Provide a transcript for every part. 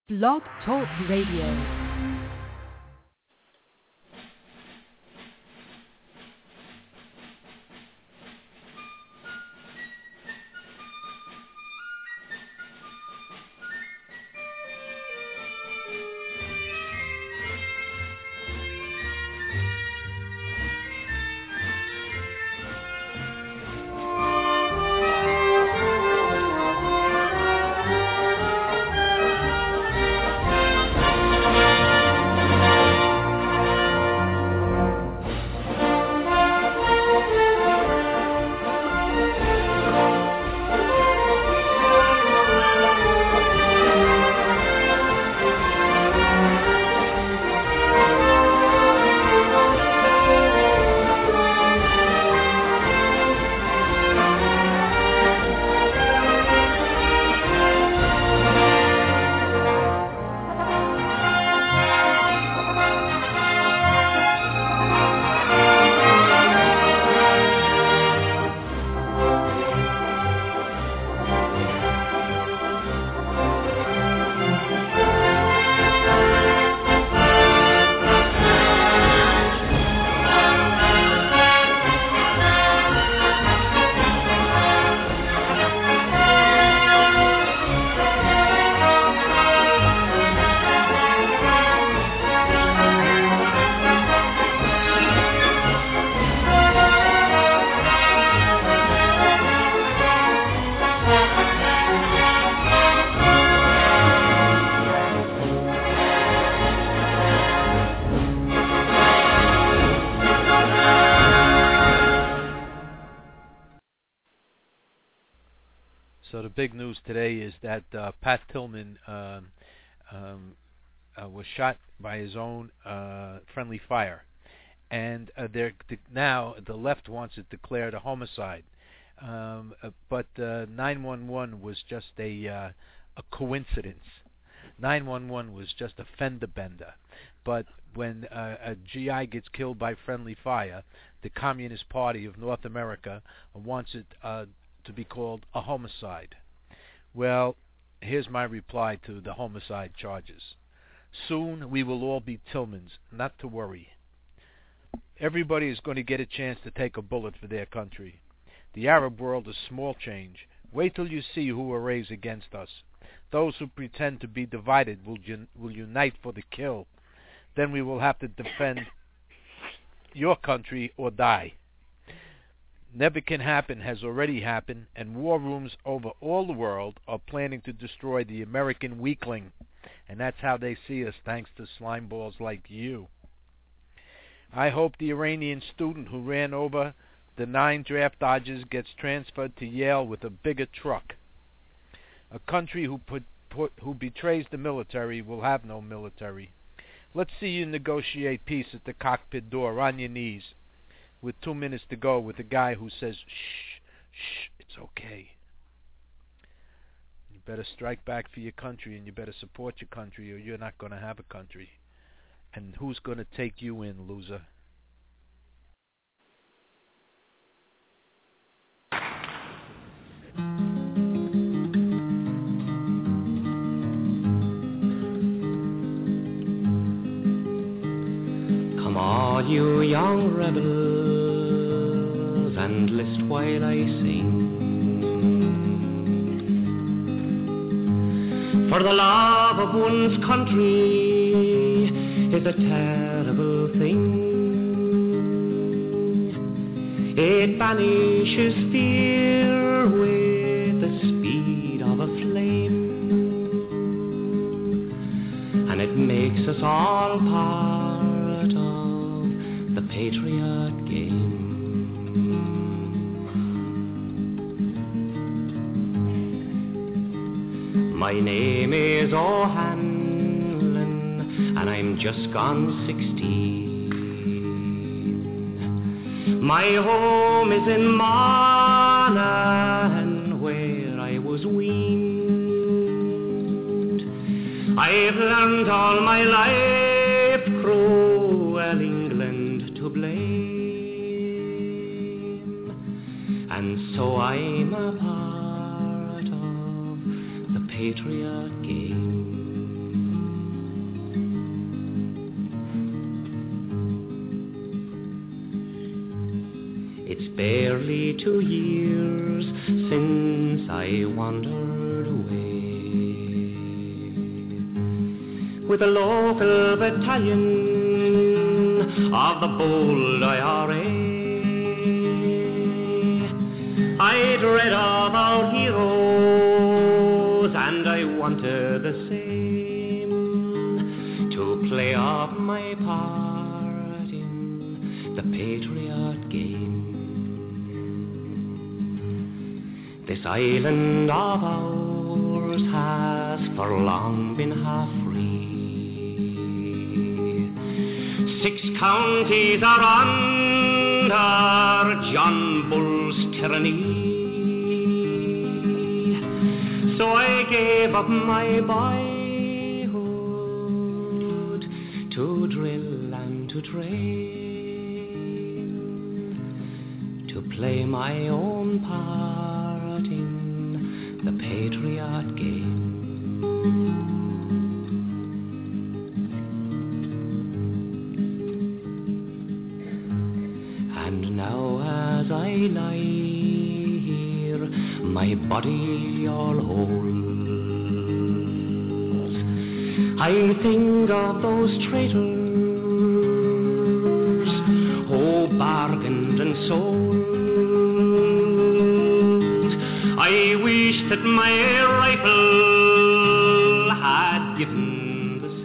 Blog Talk Radio. So the big news today is that Pat Tillman was shot by his own friendly fire, and now the left wants it declared a homicide. But 911 was just a coincidence. 911 was just a fender bender. But when a GI gets killed by friendly fire, the Communist Party of North America wants it to be called a homicide. Well, here's my reply to the homicide charges. Soon we will all be Tillmans, not to worry. Everybody is going to get a chance to take a bullet for their country. The Arab world is small change. Wait till you see who arrays against us. Those who pretend to be divided will unite for the kill. Then we will have to defend your country or die. Never can happen has already happened, and war rooms over all the world are planning to destroy the American weakling. And that's how they see us, thanks to slimeballs like you. I hope the Iranian student who ran over the 9 draft dodgers gets transferred to Yale with a bigger truck. A country who betrays the military will have no military. Let's see you negotiate peace at the cockpit door on your knees, with 2 minutes to go, with a guy who says, shh, shh, it's okay. You better strike back for your country, and you better support your country, or you're not going to have a country. And who's going to take you in, loser? Come all you young rebels, and list while I sing. For the love of one's country is a terrible thing. It banishes fear with the speed of a flame, and it makes us all part of the patriot game. My name is O'Hanlon, and I'm just gone 16. My home is in Monaghan, where I was weaned. I've learned all my life cruel England to blame, and so I'm a part of the patriot game. It's barely 2 years since I wandered away. With a local battalion of the bold IRA, I'd read about heroes and I wanted the same, to play off my part in the patriot game. This island of ours has for long been half free. 6 counties are under John Bull's tyranny. So I gave up my boyhood to drill and to train, to play my own part in the patriot game. And now as I lie here, my body all holds, I think of those traitors who bargained and sold. I wish that my rifle had given the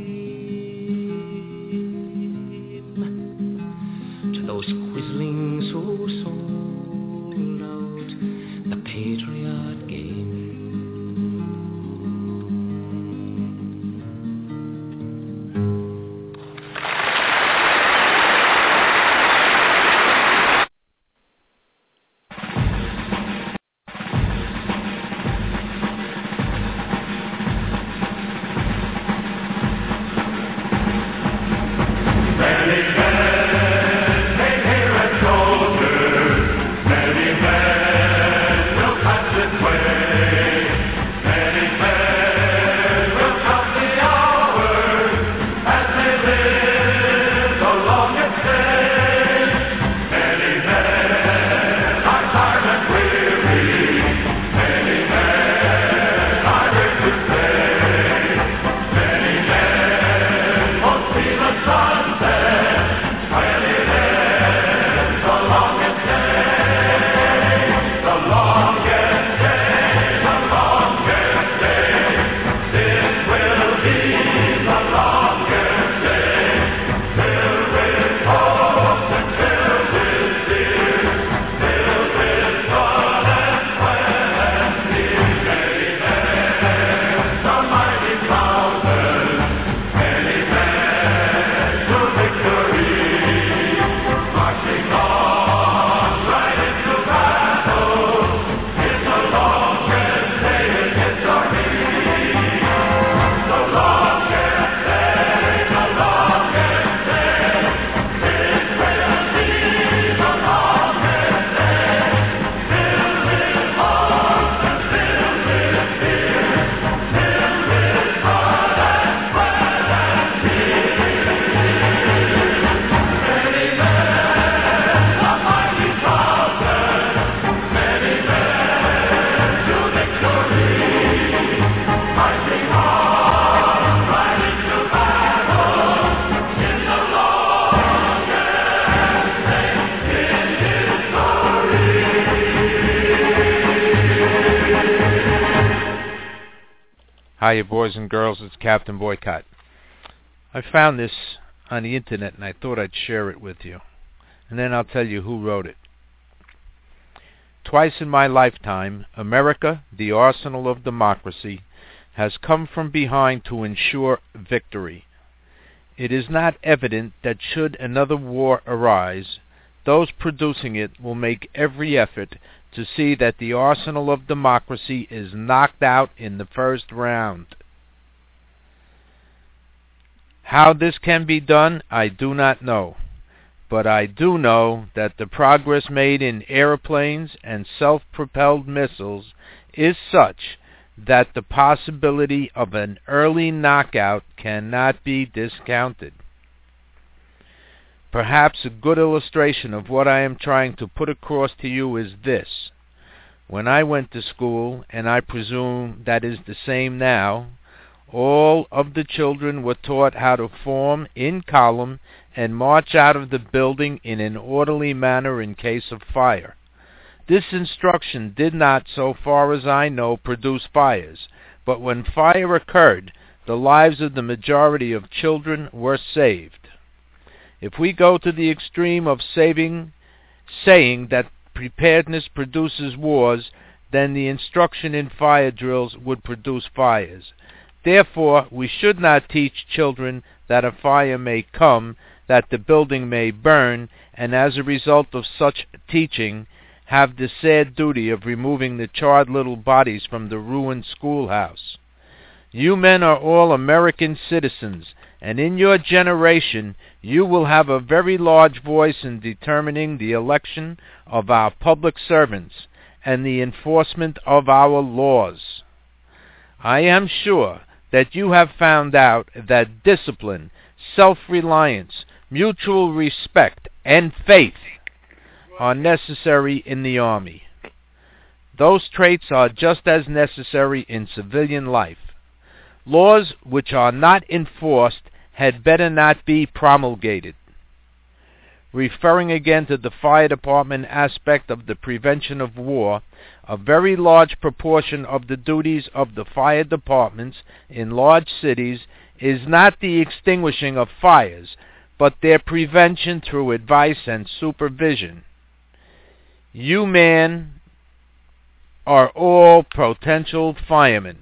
same to those quislings who sold out the patriot game. Hiya, boys and girls, it's Captain Boycott. I found this on the internet and I thought I'd share it with you. And then I'll tell you who wrote it. Twice in my lifetime, America, the arsenal of democracy, has come from behind to ensure victory. It is not evident that should another war arise, those producing it will make every effort to see that the arsenal of democracy is knocked out in the first round. How this can be done, I do not know. But I do know that the progress made in airplanes and self-propelled missiles is such that the possibility of an early knockout cannot be discounted. Perhaps a good illustration of what I am trying to put across to you is this. When I went to school, and I presume that is the same now, all of the children were taught how to form in column and march out of the building in an orderly manner in case of fire. This instruction did not, so far as I know, produce fires, but when fire occurred, the lives of the majority of children were saved. If we go to the extreme of saying that preparedness produces wars, then the instruction in fire drills would produce fires. Therefore, we should not teach children that a fire may come, that the building may burn, and as a result of such teaching, have the sad duty of removing the charred little bodies from the ruined schoolhouse. You men are all American citizens, and in your generation you will have a very large voice in determining the election of our public servants and the enforcement of our laws. I am sure that you have found out that discipline, self-reliance, mutual respect, and faith are necessary in the Army. Those traits are just as necessary in civilian life. Laws which are not enforced had better not be promulgated. Referring again to the fire department aspect of the prevention of war, a very large proportion of the duties of the fire departments in large cities is not the extinguishing of fires, but their prevention through advice and supervision. You men are all potential firemen.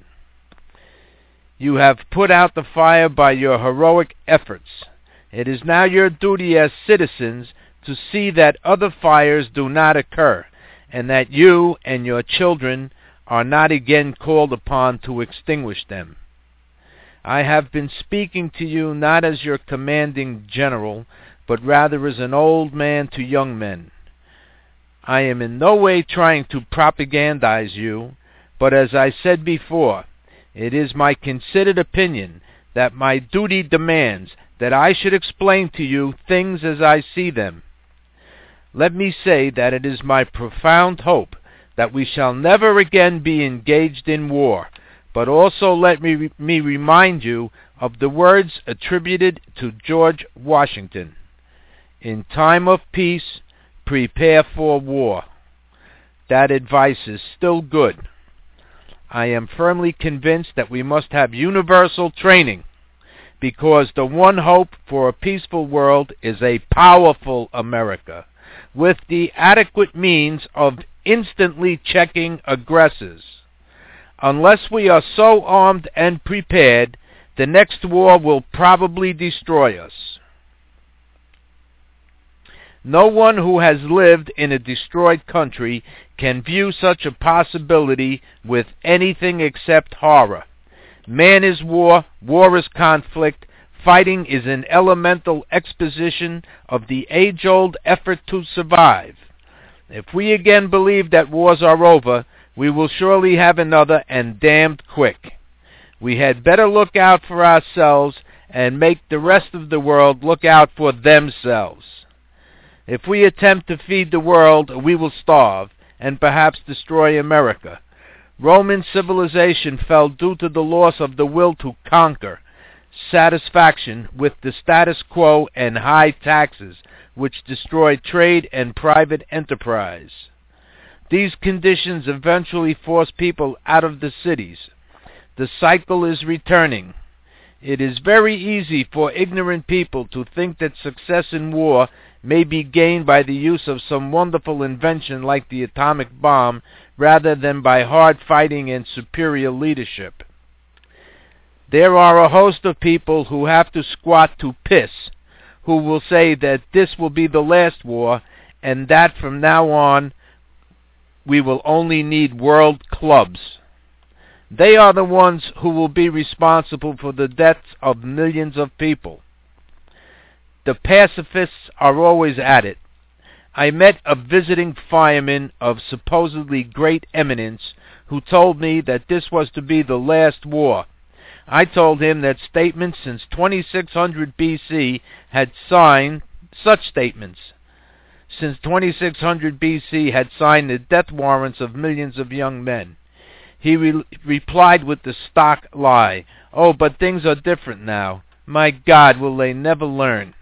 You have put out the fire by your heroic efforts. It is now your duty as citizens to see that other fires do not occur, and that you and your children are not again called upon to extinguish them. I have been speaking to you not as your commanding general, but rather as an old man to young men. I am in no way trying to propagandize you, but as I said before, it is my considered opinion that my duty demands that I should explain to you things as I see them. Let me say that it is my profound hope that we shall never again be engaged in war, but also let me remind you of the words attributed to George Washington. In time of peace, prepare for war. That advice is still good. I am firmly convinced that we must have universal training, because the one hope for a peaceful world is a powerful America, with the adequate means of instantly checking aggressors. Unless we are so armed and prepared, the next war will probably destroy us. No one who has lived in a destroyed country can view such a possibility with anything except horror. Man is war, war is conflict, fighting is an elemental exposition of the age-old effort to survive. If we again believe that wars are over, we will surely have another, and damned quick. We had better look out for ourselves and make the rest of the world look out for themselves. If we attempt to feed the world, we will starve, and perhaps destroy America. Roman civilization fell due to the loss of the will to conquer, satisfaction with the status quo, and high taxes, which destroyed trade and private enterprise. These conditions eventually forced people out of the cities. The cycle is returning. It is very easy for ignorant people to think that success in war may be gained by the use of some wonderful invention like the atomic bomb, rather than by hard fighting and superior leadership. There are a host of people who have to squat to piss, who will say that this will be the last war, and that from now on we will only need world clubs. They are the ones who will be responsible for the deaths of millions of people. The pacifists are always at it. I met a visiting fireman of supposedly great eminence who told me that this was to be the last war. I told him that statements since 2600 BC had signed such statements, since 2600 BC, had signed the death warrants of millions of young men. He replied with the stock lie, "Oh, but things are different now. My God, will they never learn?"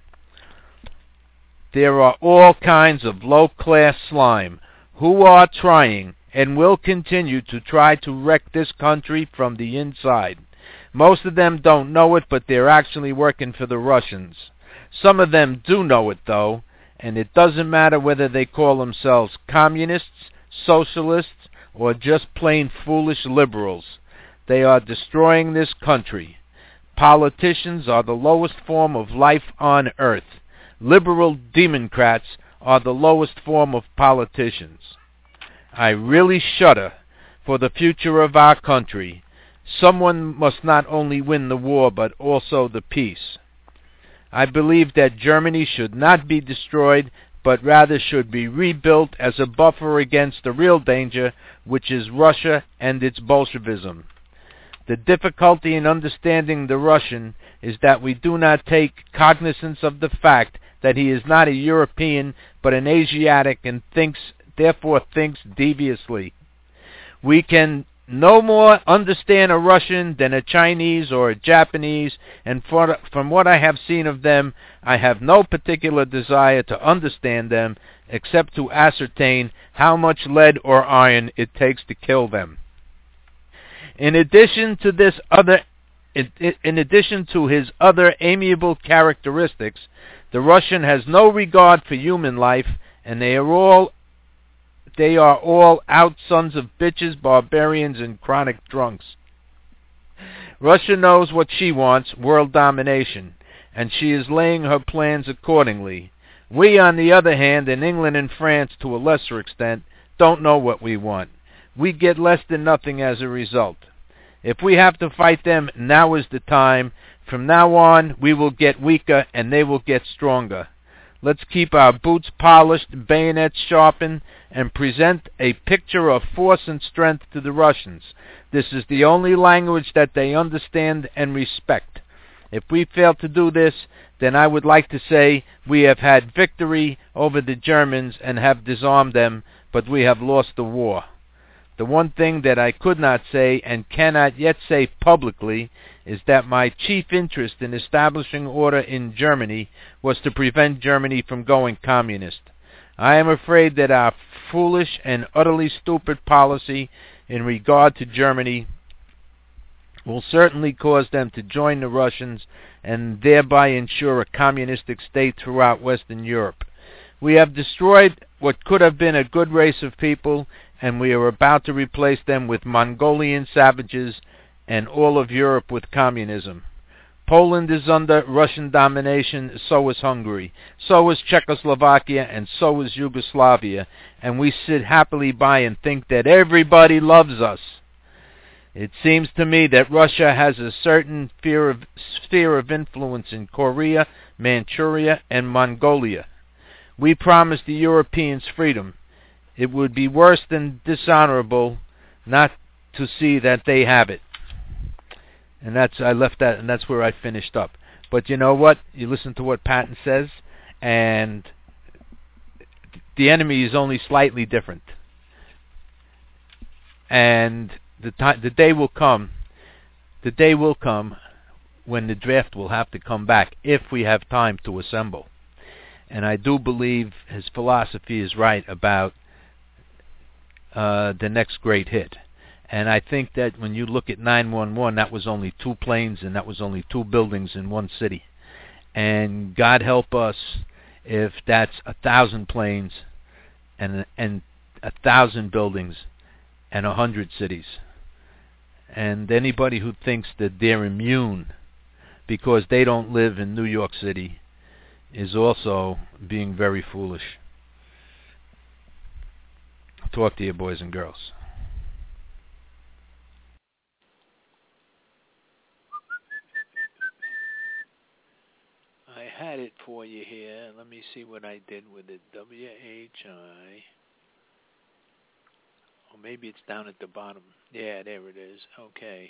There are all kinds of low-class slime who are trying and will continue to try to wreck this country from the inside. Most of them don't know it, but they're actually working for the Russians. Some of them do know it, though, and it doesn't matter whether they call themselves communists, socialists, or just plain foolish liberals. They are destroying this country. Politicians are the lowest form of life on earth. Liberal Democrats are the lowest form of politicians. I really shudder for the future of our country. Someone must not only win the war, but also the peace. I believe that Germany should not be destroyed, but rather should be rebuilt as a buffer against the real danger, which is Russia and its Bolshevism. The difficulty in understanding the Russian is that we do not take cognizance of the fact that he is not a European, but an Asiatic, and therefore thinks deviously. We can no more understand a Russian than a Chinese or a Japanese, and from what I have seen of them, I have no particular desire to understand them, except to ascertain how much lead or iron it takes to kill them. In addition to his other amiable characteristics, the Russian has no regard for human life, and they are all out sons of bitches, barbarians, and chronic drunks. Russia knows what she wants, world domination, and she is laying her plans accordingly. We, on the other hand, in England and France to a lesser extent, don't know what we want. We get less than nothing as a result. If we have to fight them, now is the time. From now on, we will get weaker and they will get stronger. Let's keep our boots polished, bayonets sharpened, and present a picture of force and strength to the Russians. This is the only language that they understand and respect. If we fail to do this, then I would like to say we have had victory over the Germans and have disarmed them, but we have lost the war. The one thing that I could not say and cannot yet say publicly is that my chief interest in establishing order in Germany was to prevent Germany from going communist. I am afraid that our foolish and utterly stupid policy in regard to Germany will certainly cause them to join the Russians and thereby ensure a communistic state throughout Western Europe. We have destroyed what could have been a good race of people, and we are about to replace them with Mongolian savages and all of Europe with communism. Poland is under Russian domination, so is Hungary, so is Czechoslovakia, and so is Yugoslavia, and we sit happily by and think that everybody loves us. It seems to me that Russia has a certain sphere of influence in Korea, Manchuria, and Mongolia. We promised the Europeans freedom. It would be worse than dishonorable not to see that they have it. And I left that, and that's where I finished up. But you know what? You listen to what Patton says, and the enemy is only slightly different. And the day will come when the draft will have to come back if we have time to assemble. And I do believe his philosophy is right about the next great hit. And I think that when you look at 9/11, that was only 2 planes and that was only 2 buildings in one city. And God help us if that's 1,000 planes and 1,000 buildings and 100 cities. And anybody who thinks that they're immune because they don't live in New York City is also being very foolish. I'll talk to you, boys and girls. I had it for you here. Let me see what I did with it. WHI. Or maybe it's down at the bottom. Yeah, there it is. Okay.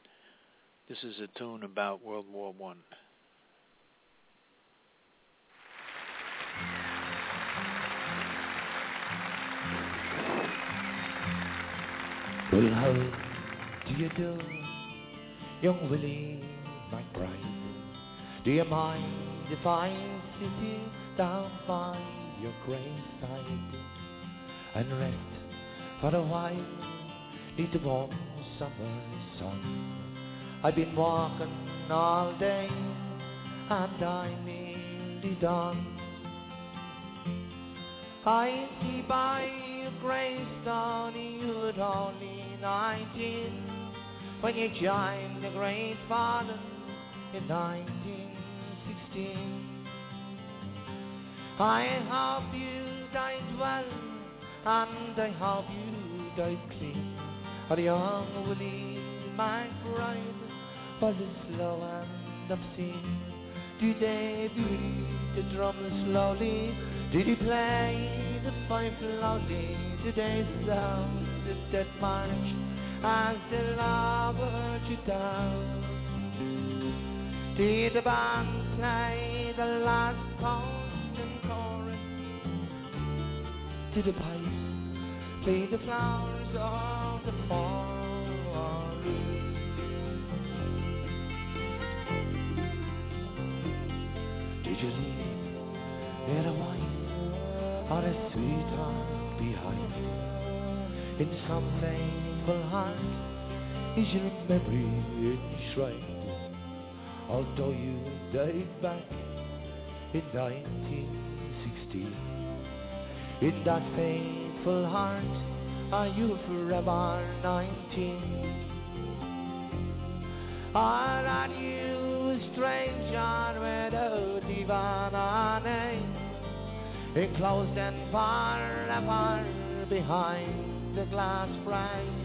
This is a tune about World War I. Well, how do you do, young Willie McBride? Do you mind if I sit you down by your graveside and rest for a while, neath the warm summer sun? I've been walking all day and I'm nearly done. I see by your gravestone you were only 19 when you joined the Great Fallen in 1916. I hope you died well, and I hope you died clean. Or young Willie McBride was slow and obscene. Did they beat the drum slowly? Did he play the fife loudly? Did they sound the death march as they lowered you down? Did the band play the last post and chorus? Did the pipes play the flowers of the forest? Did you leave there a wife or a sweetheart behind? In some faithful heart is your memory enshrined? Although you died back in 1916, in that faithful heart are you forever 19? Or are you a stranger without even a name, enclosed and forever behind the glass frame?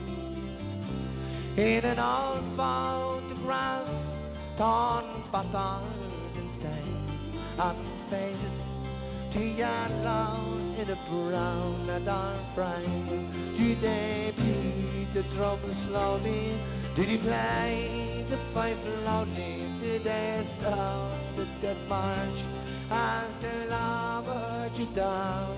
In an old photograph torn, battered and stained, and faded to yellow in a brown leather frame. Did they beat the drum slowly? Did he play the fife loudly? Did they sound the death march as they lowered you down?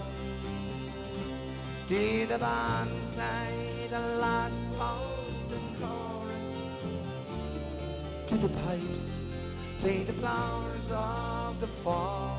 Did the band play the last post and chorus? Did the pipes play the flowers of the forest?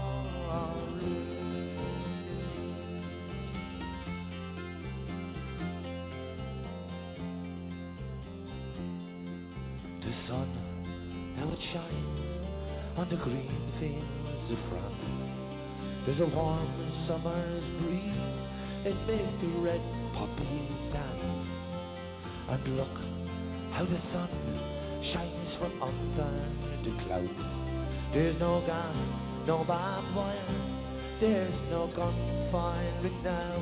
The sun, now it shines on the green fields of France. There's a warm summer's breeze, it makes the red poppies dance. And look how the sun shines from under the clouds. There's no gas, no barbed wire, there's no gunfiring now.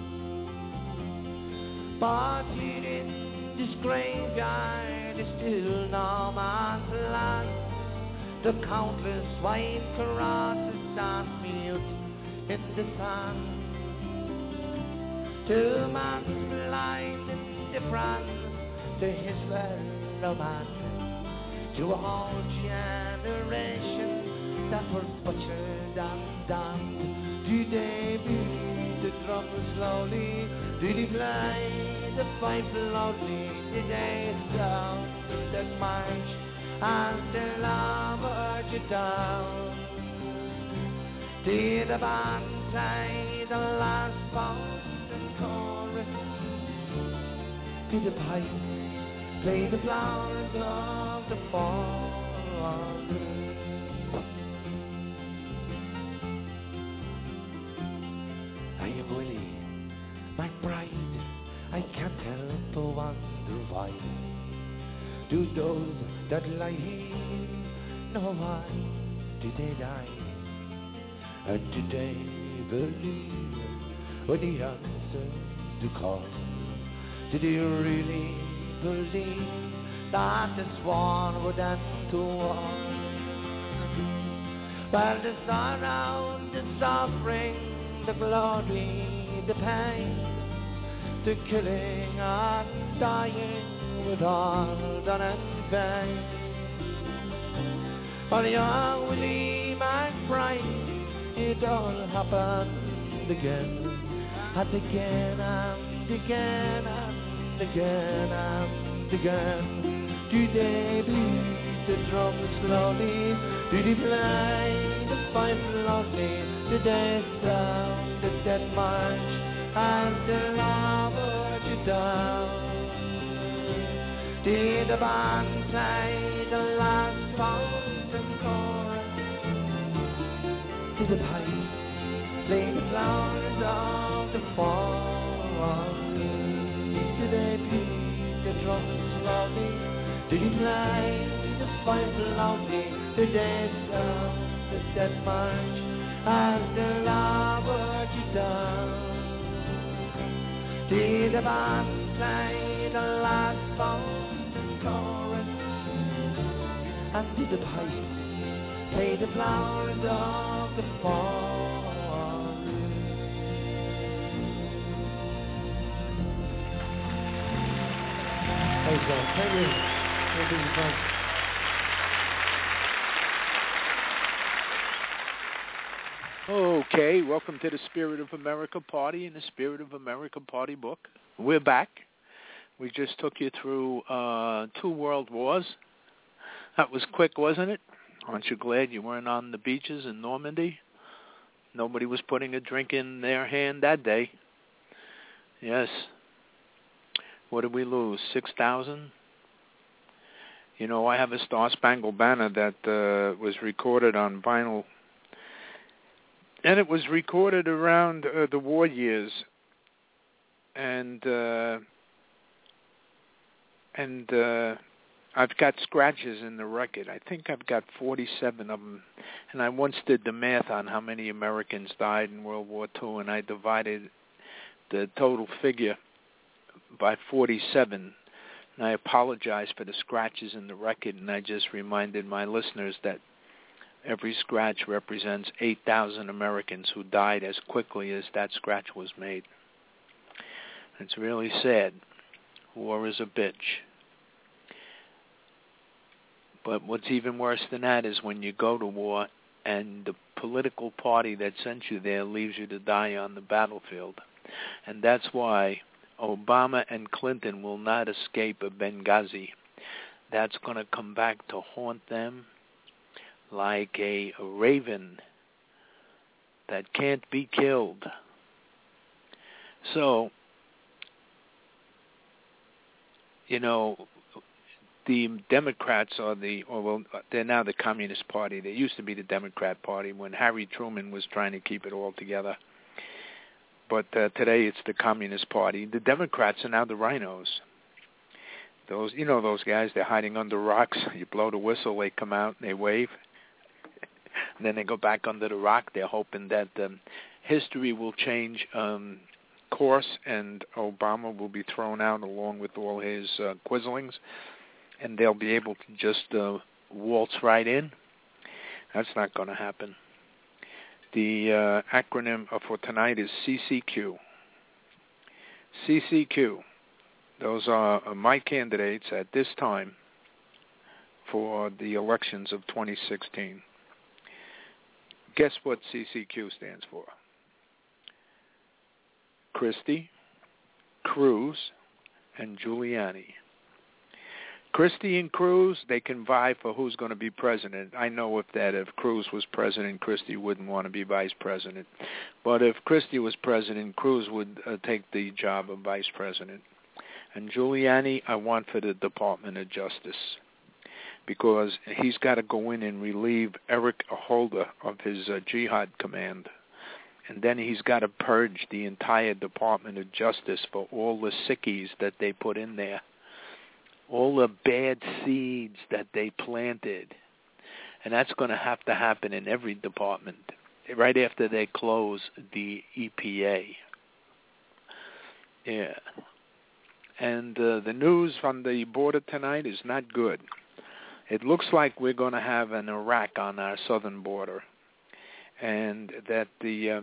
But here in this graveyard is still no man's land. The countless white crosses stand mute in the sand. To man's blind indifference to his fellow man, to a whole generation that was butchered and damned. Did they beat the drum slowly? Did he play the fife loudly? Did they sound the march as they lowered you down? Did the band play the last post and chorus? Did the pipes play the flowers of the forest? I am Willie McBride, I can't help but wonder why do those that lie here know why did they die? And did they believe when he answered the call? Did he really believe that this war would end to war? Well, the sorrow, the suffering, the glory, the pain, the killing and dying was all done in vain. For young Willie McBride, it all happened again, and again and again and again and again. Do they beat the drum slowly? Do they play the fife loudly? Do they sound the dead march as the lover to down? Did the band play the last fountain chorus? Did the pipe play the flowers of the fall? Did they beat the drums loudly? Did he play the fife loudly? Did they sound the dead march as the lover to down? Did the band play the last fountain chorus? And did the pipe play the flowers of the fall? Thanks, man. Thank you. Thank you, fun. Okay, welcome to the Spirit of America Party and the Spirit of America Party book. We're back. We just took you through 2 world wars. That was quick, wasn't it? Aren't you glad you weren't on the beaches in Normandy? Nobody was putting a drink in their hand that day. Yes. What did we lose? 6,000? You know, I have a Star Spangled Banner that was recorded on vinyl. And it was recorded around the war years. And I've got scratches in the record. I think I've got 47 of them. And I once did the math on how many Americans died in World War II, and I divided the total figure by 47. And I apologize for the scratches in the record, and I just reminded my listeners that every scratch represents 8,000 Americans who died as quickly as that scratch was made. It's really sad. War is a bitch. But what's even worse than that is when you go to war and the political party that sent you there leaves you to die on the battlefield. And that's why Obama and Clinton will not escape a Benghazi. That's going to come back to haunt them like a raven that can't be killed. So, you know, the Democrats they're now the Communist Party. They used to be the Democrat Party when Harry Truman was trying to keep it all together. But today it's the Communist Party. The Democrats are now the rhinos. Those guys, they're hiding under rocks. You blow the whistle, they come out and they wave. And then they go back under the rock. They're hoping that history will change course and Obama will be thrown out along with all his quizzlings, and they'll be able to just waltz right in. That's not going to happen. The acronym for tonight is CCQ. CCQ. Those are my candidates at this time for the elections of 2016. Guess what CCQ stands for? Christie, Cruz, and Giuliani. Christie and Cruz, they can vie for who's going to be president. I know if Cruz was president, Christie wouldn't want to be vice president. But if Christie was president, Cruz would take the job of vice president. And Giuliani, I want for the Department of Justice, because he's got to go in and relieve Eric Holder of his jihad command. And then he's got to purge the entire Department of Justice for all the sickies that they put in there, all the bad seeds that they planted. And that's going to have to happen in every department right after they close the EPA. Yeah. And the news from the border tonight is not good. It looks like we're going to have an Iraq on our southern border, and that the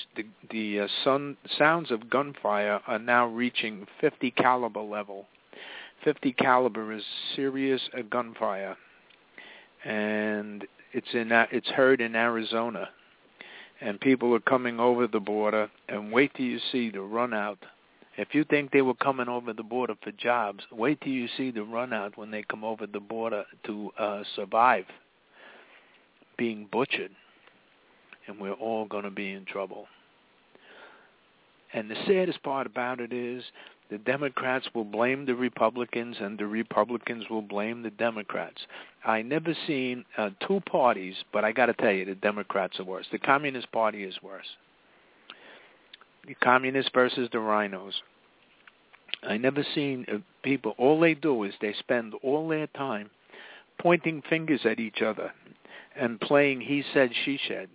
sounds of gunfire are now reaching 50 caliber level. 50 caliber is serious gunfire, and it's heard in Arizona, and people are coming over the border. And wait till you see the run out If you think they were coming over the border for jobs, wait till you see the run out when they come over the border to survive being butchered. And we're all going to be in trouble. And the saddest part about it is the Democrats will blame the Republicans and the Republicans will blame the Democrats. I never seen two parties, but I got to tell you, the Democrats are worse. The Communist Party is worse. The Communists versus the Rhinos. I never seen people, all they do is they spend all their time pointing fingers at each other and playing he said, she said,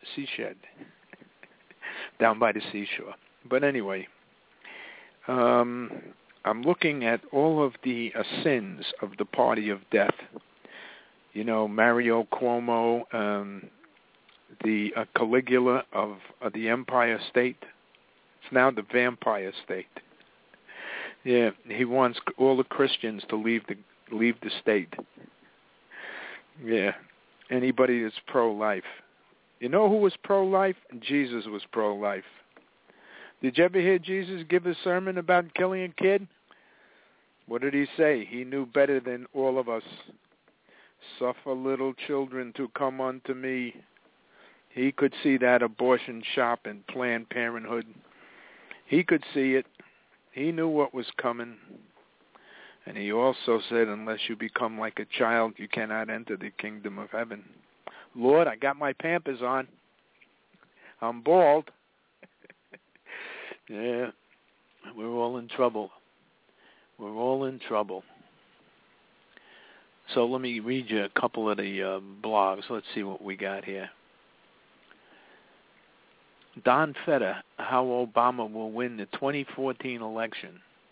down by the seashore. But anyway, I'm looking at all of the sins of the party of death. You know, Mario Cuomo, the Caligula of the Empire State. It's now the Vampire State. Yeah, he wants all the Christians to leave the state. Yeah, anybody that's pro-life. You know who was pro-life? Jesus was pro-life. Did you ever hear Jesus give a sermon about killing a kid? What did he say? He knew better than all of us. Suffer little children to come unto me. He could see that abortion shop in Planned Parenthood. He could see it. He knew what was coming. And he also said, unless you become like a child, you cannot enter the kingdom of heaven. Lord, I got my Pampers on. I'm bald. Yeah, we're all in trouble. We're all in trouble. So let me read you a couple of the blogs. Let's see what we got here. Don Feder, how Obama will win the 2014 election.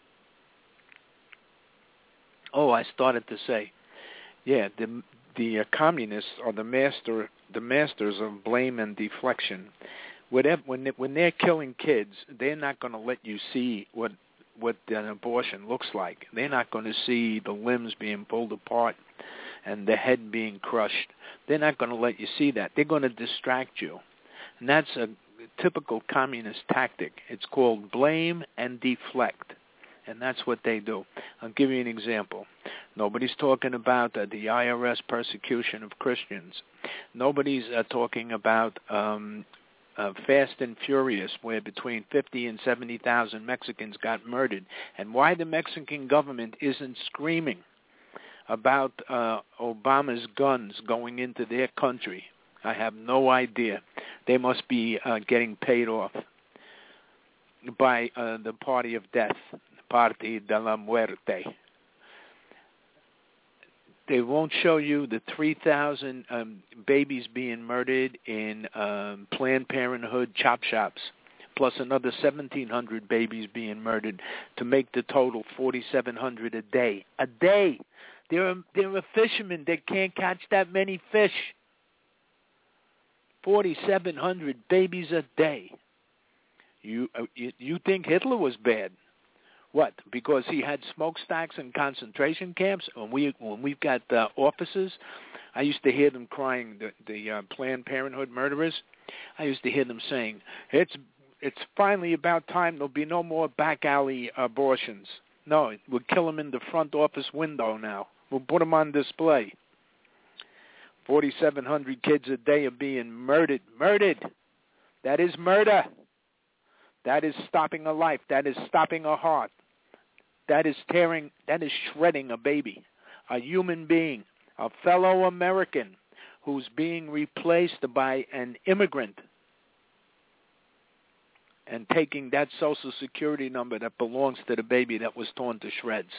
Oh, I started to say, yeah, the communists are the masters of blame and deflection. When they're killing kids, they're not going to let you see what an abortion looks like. They're not going to see the limbs being pulled apart and the head being crushed. They're not going to let you see that. They're going to distract you. And that's a typical communist tactic. It's called blame and deflect. And that's what they do. I'll give you an example. Nobody's talking about the IRS persecution of Christians. Nobody's talking about Fast and Furious, where between 50 and 70,000 Mexicans got murdered, and why the Mexican government isn't screaming about Obama's guns going into their country. I have no idea. They must be getting paid off by the party of death, Party de la Muerte. They won't show you the 3,000 babies being murdered in Planned Parenthood chop shops, plus another 1,700 babies being murdered to make the total 4,700 a day. A day. They're a fisherman. They can't catch that many fish. 4,700 babies a day. You think Hitler was bad? What? Because he had smokestacks and concentration camps, and when we've got officers, I used to hear them crying. The Planned Parenthood murderers, I used to hear them saying, "It's finally about time. There'll be no more back alley abortions. No, we'll kill them in the front office window now. We'll put them on display." 4,700 kids a day are being murdered. Murdered. That is murder. That is stopping a life. That is stopping a heart. That is shredding a baby, a human being, a fellow American who's being replaced by an immigrant and taking that Social Security number that belongs to the baby that was torn to shreds.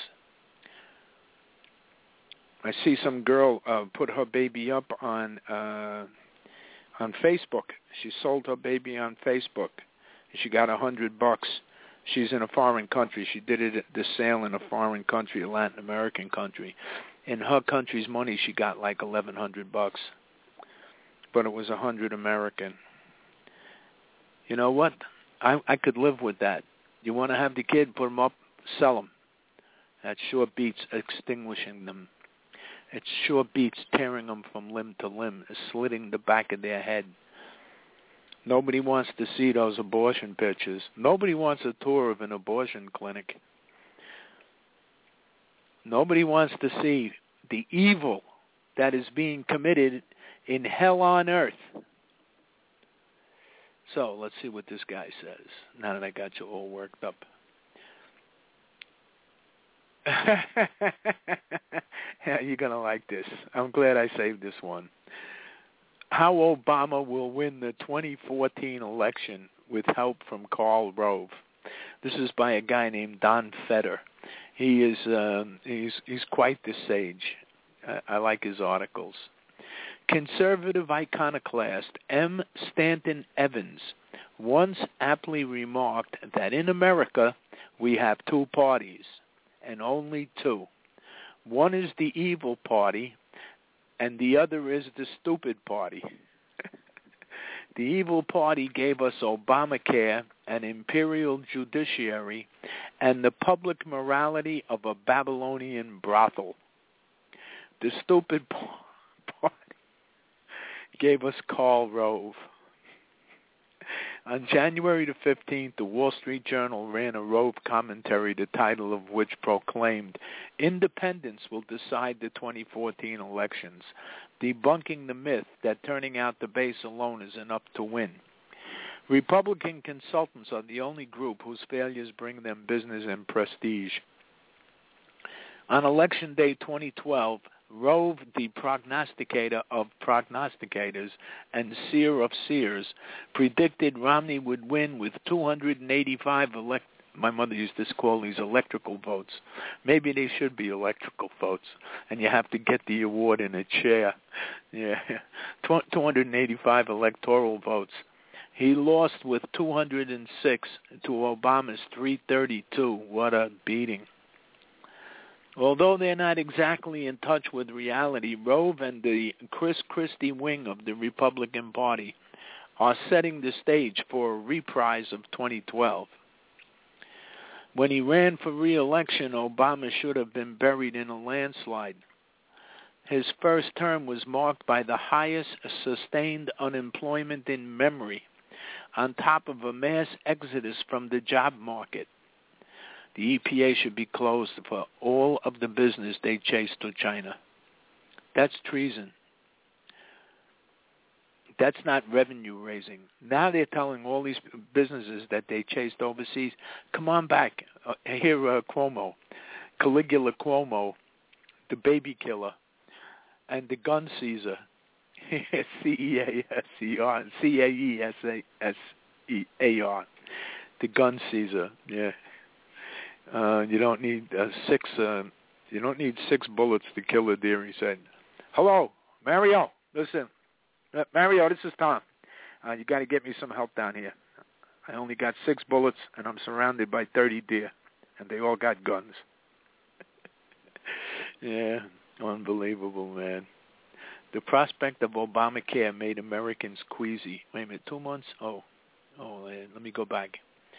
I see some girl put her baby up on Facebook. She sold her baby on Facebook. She got $100. She's in a foreign country. She did it at the sale in a foreign country, a Latin American country. In her country's money, she got like $1,100, but it was $100 American. You know what? I could live with that. You want to have the kid, put them up, sell them. That sure beats extinguishing them. It sure beats tearing them from limb to limb, slitting the back of their head. Nobody wants to see those abortion pictures. Nobody wants a tour of an abortion clinic. Nobody wants to see the evil that is being committed in hell on earth. So let's see what this guy says, now that I got you all worked up. Yeah, you're going to like this. I'm glad I saved this one. How Obama will win the 2014 election with help from Karl Rove. This is by a guy named Don Feder. He is he's quite the sage. I like his articles. Conservative iconoclast M. Stanton Evans once aptly remarked that in America we have two parties, and only two. One is the evil party, and the other is the stupid party. The evil party gave us Obamacare, an imperial judiciary, and the public morality of a Babylonian brothel. The stupid party gave us Karl Rove. On January the 15th, the Wall Street Journal ran a Rove commentary, the title of which proclaimed, "Independence will decide the 2014 elections, debunking the myth that turning out the base alone is enough to win. Republican consultants are the only group whose failures bring them business and prestige." On Election Day 2012, Rove, the prognosticator of prognosticators and seer of seers, predicted Romney would win with 285 my mother used to call these electrical votes. Maybe they should be electrical votes, and you have to get the award in a chair. Yeah, 285 electoral votes. He lost with 206 to Obama's 332. What a beating. Although they're not exactly in touch with reality, Rove and the Chris Christie wing of the Republican Party are setting the stage for a reprise of 2012. When he ran for re-election, Obama should have been buried in a landslide. His first term was marked by the highest sustained unemployment in memory, on top of a mass exodus from the job market. The EPA should be closed for all of the business they chased to China. That's treason. That's not revenue raising. Now they're telling all these businesses that they chased overseas, come on back. Here, Cuomo, Caligula Cuomo, the baby killer, and the gun Caesar, C-E-A-S-E-R, C-A-E-S-A-S-E-A-R, the gun Caesar, yeah. You don't need six bullets to kill a deer, he said. Hello, Mario, listen. Mario, this is Tom. You got to get me some help down here. I only got 6 bullets, and I'm surrounded by 30 deer, and they all got guns. Yeah, unbelievable, man. The prospect of Obamacare made Americans queasy. Wait a minute, 2 months? Let me go back.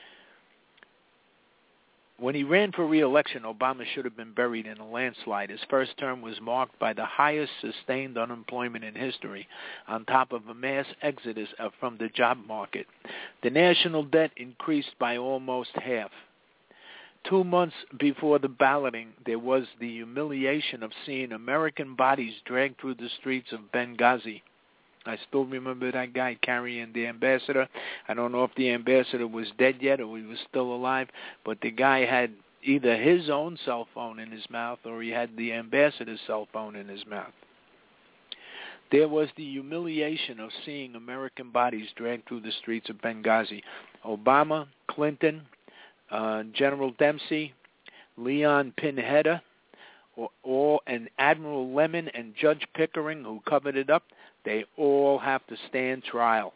When he ran for re-election, Obama should have been buried in a landslide. His first term was marked by the highest sustained unemployment in history, on top of a mass exodus from the job market. The national debt increased by almost half. 2 months before the balloting, there was the humiliation of seeing American bodies dragged through the streets of Benghazi. I still remember that guy carrying the ambassador. I don't know if the ambassador was dead yet or he was still alive, but the guy had either his own cell phone in his mouth or he had the ambassador's cell phone in his mouth. There was the humiliation of seeing American bodies dragged through the streets of Benghazi. Obama, Clinton, General Dempsey, Leon Pineda, and Admiral Lemon and Judge Pickering, who covered it up, they all have to stand trial.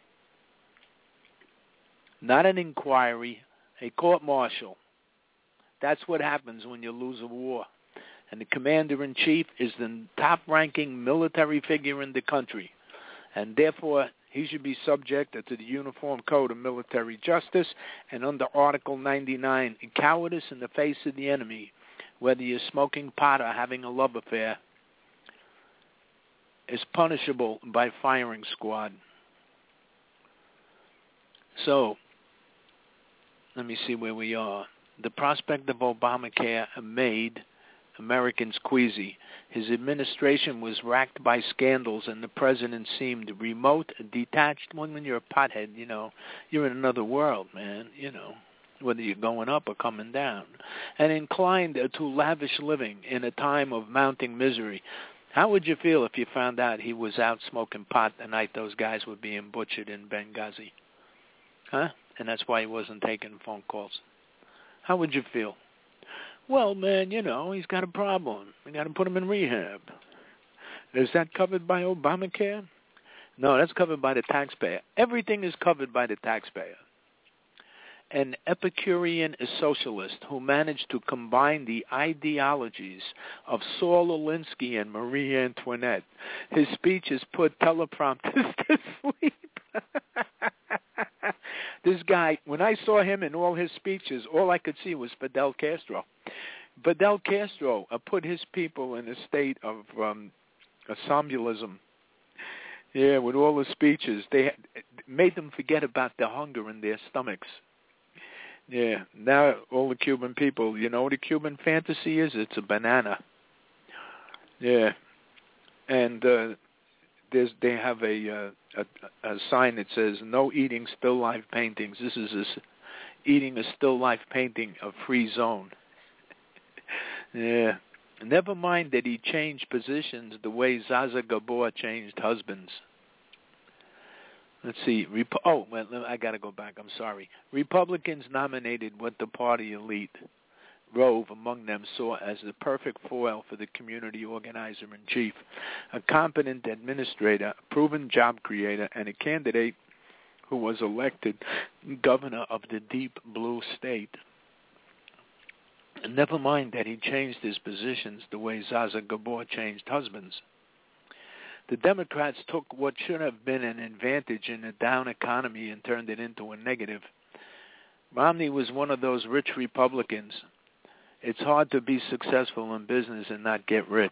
Not an inquiry, a court-martial. That's what happens when you lose a war. And the commander-in-chief is the top-ranking military figure in the country. And therefore, he should be subject to the Uniform Code of Military Justice and under Article 99, cowardice in the face of the enemy, whether you're smoking pot or having a love affair, is punishable by firing squad. So, let me see where we are. The prospect of Obamacare made Americans queasy. His administration was racked by scandals, and the president seemed remote, detached. When you're a pothead, you're in another world, man, whether you're going up or coming down, and inclined to lavish living in a time of mounting misery. How would you feel if you found out he was out smoking pot the night those guys were being butchered in Benghazi? Huh? And that's why he wasn't taking phone calls. How would you feel? Well, man, he's got a problem. We got to put him in rehab. Is that covered by Obamacare? No, that's covered by the taxpayer. Everything is covered by the taxpayer. An Epicurean socialist who managed to combine the ideologies of Saul Alinsky and Marie Antoinette. His speeches put teleprompters to sleep. This guy, when I saw him in all his speeches, all I could see was Fidel Castro. Fidel Castro put his people in a state of somnambulism. Yeah, with all his speeches. They made them forget about the hunger in their stomachs. Yeah, now all the Cuban people, you know what a Cuban fantasy is? It's a banana. Yeah, and they have a sign that says no eating still life paintings. This is eating a still life painting of free zone. Yeah, never mind that he changed positions the way Zaza Gabor changed husbands. Let's see. I got to go back. I'm sorry. Republicans nominated what the party elite, Rove among them, saw as the perfect foil for the community organizer-in-chief, a competent administrator, a proven job creator, and a candidate who was elected governor of the deep blue state. And never mind that he changed his positions the way Zaza Gabor changed husbands. The Democrats took what should have been an advantage in a down economy and turned it into a negative. Romney was one of those rich Republicans. It's hard to be successful in business and not get rich.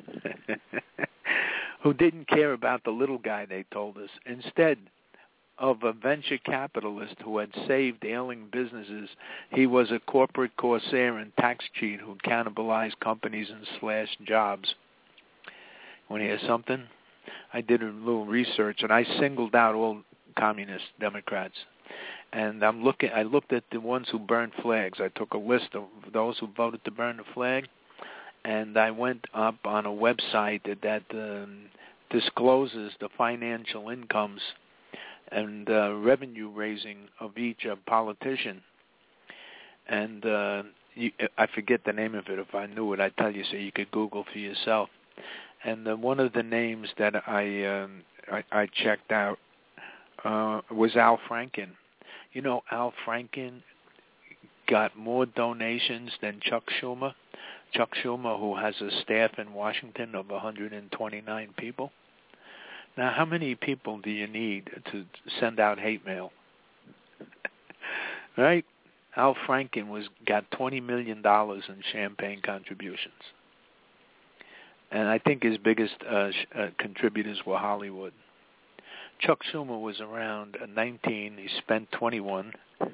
Who didn't care about the little guy, they told us. Instead of a venture capitalist who had saved ailing businesses, he was a corporate corsair and tax cheat who cannibalized companies and slashed jobs. Want to hear something? I did a little research, and I singled out all communist Democrats. And I looked at the ones who burned flags. I took a list of those who voted to burn the flag, and I went up on a website that discloses the financial incomes and revenue raising of each politician. And I forget the name of it. If I knew it, I'd tell you so you could Google for yourself. And one of the names that I checked out was Al Franken. You know, Al Franken got more donations than Chuck Schumer. Chuck Schumer, who has a staff in Washington of 129 people. Now, how many people do you need to send out hate mail? Right? Al Franken got $20 million in champagne contributions. And I think his biggest contributors were Hollywood. Chuck Schumer was around 19. He spent 21.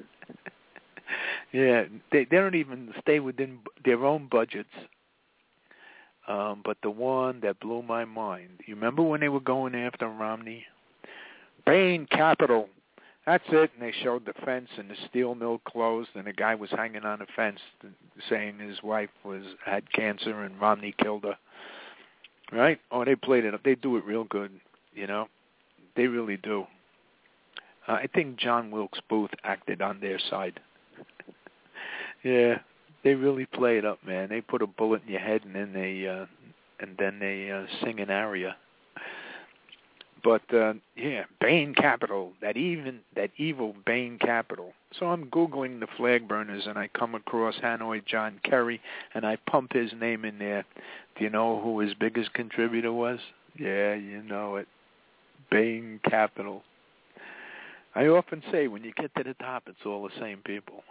Yeah, they don't even stay within their own budgets. But the one that blew my mind, you remember when they were going after Romney? Bain Capital. That's it. And they showed the fence and the steel mill closed, and the guy was hanging on the fence saying his wife had cancer and Romney killed her. Right? Oh, they played it up. They do it real good, you know. They really do. I think John Wilkes Booth acted on their side. Yeah, they really play it up, man. They put a bullet in your head and then they sing an aria. But yeah, Bain Capital, that evil Bain Capital. So I'm Googling the flag burners and I come across Hanoi John Kerry and I pump his name in there. Do you know who his biggest contributor was? Yeah, you know it. Bain Capital. I often say when you get to the top, it's all the same people.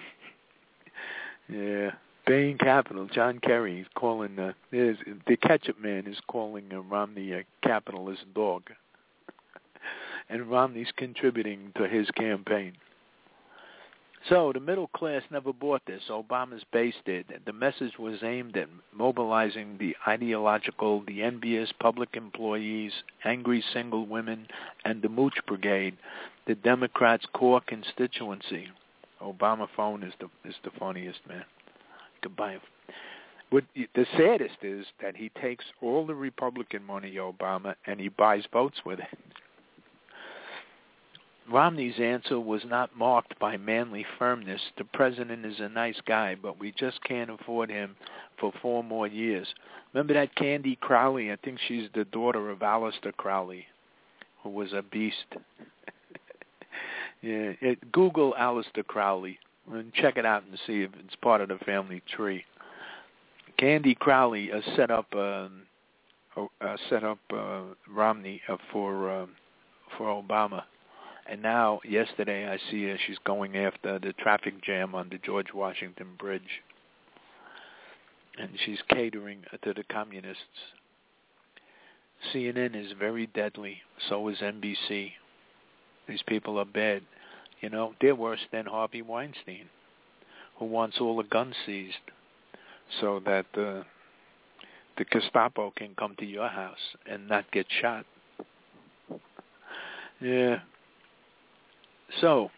Yeah, Bain Capital. John Kerry is calling the ketchup man is calling Romney a capitalist dog. and Romney's contributing to his campaign. So the middle class never bought this. Obama's base did. The message was aimed at mobilizing the ideological, the envious public employees, angry single women, and the Mooch Brigade, the Democrats' core constituency. Obama phone is the funniest, man. You could buy it. The saddest is that he takes all the Republican money, Obama, and he buys votes with it. Romney's answer was not marked by manly firmness. The president is a nice guy, but we just can't afford him for 4 more years. Remember that Candy Crowley? I think she's the daughter of Aleister Crowley, who was a beast. Yeah, Google Aleister Crowley and check it out and see if it's part of the family tree. Candy Crowley set up Romney for Obama. And now, yesterday, I see her. She's going after the traffic jam on the George Washington Bridge. And she's catering to the communists. CNN is very deadly. So is NBC. These people are bad. You know, they're worse than Harvey Weinstein, who wants all the guns seized so that the Gestapo can come to your house and not get shot. Yeah. So,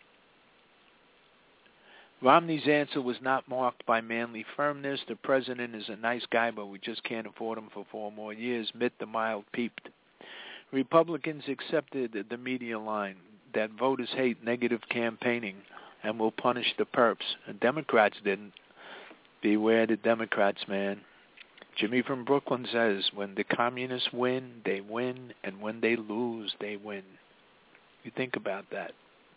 Romney's answer was not marked by manly firmness. The president is a nice guy, but we just can't afford him for 4 more years. Mitt the Mild peeped. Republicans accepted the media line that voters hate negative campaigning and will punish the perps. And Democrats didn't. Beware the Democrats, man. Jimmy from Brooklyn says, when the communists win, they win, and when they lose, they win. You think about that.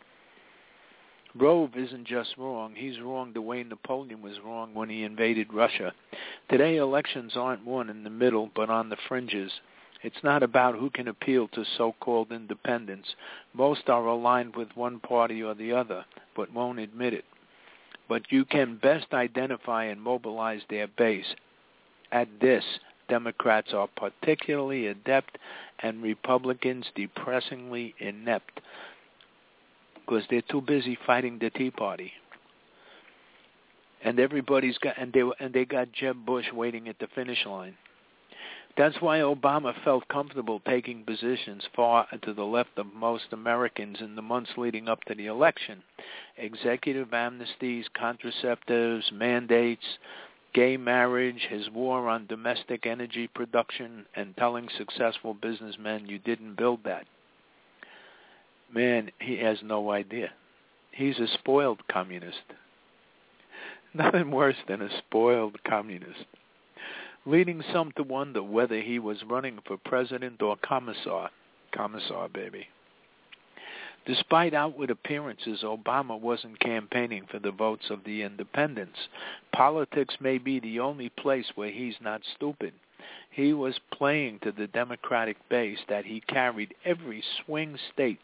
Rove isn't just wrong. He's wrong the way Napoleon was wrong when he invaded Russia. Today, elections aren't won in the middle, but on the fringes. It's not about who can appeal to so-called independents. Most are aligned with one party or the other, but won't admit it. But you can best identify and mobilize their base. At this, Democrats are particularly adept and Republicans depressingly inept because they're too busy fighting the Tea Party. And everybody's got they got Jeb Bush waiting at the finish line. That's why Obama felt comfortable taking positions far to the left of most Americans in the months leading up to the election. Executive amnesties, contraceptives, mandates, gay marriage, his war on domestic energy production, and telling successful businessmen you didn't build that. Man, he has no idea. He's a spoiled communist. Nothing worse than a spoiled communist, leading some to wonder whether he was running for president or commissar. Commissar, baby. Despite outward appearances, Obama wasn't campaigning for the votes of the independents. Politics may be the only place where he's not stupid. He was playing to the Democratic base that he carried every swing state.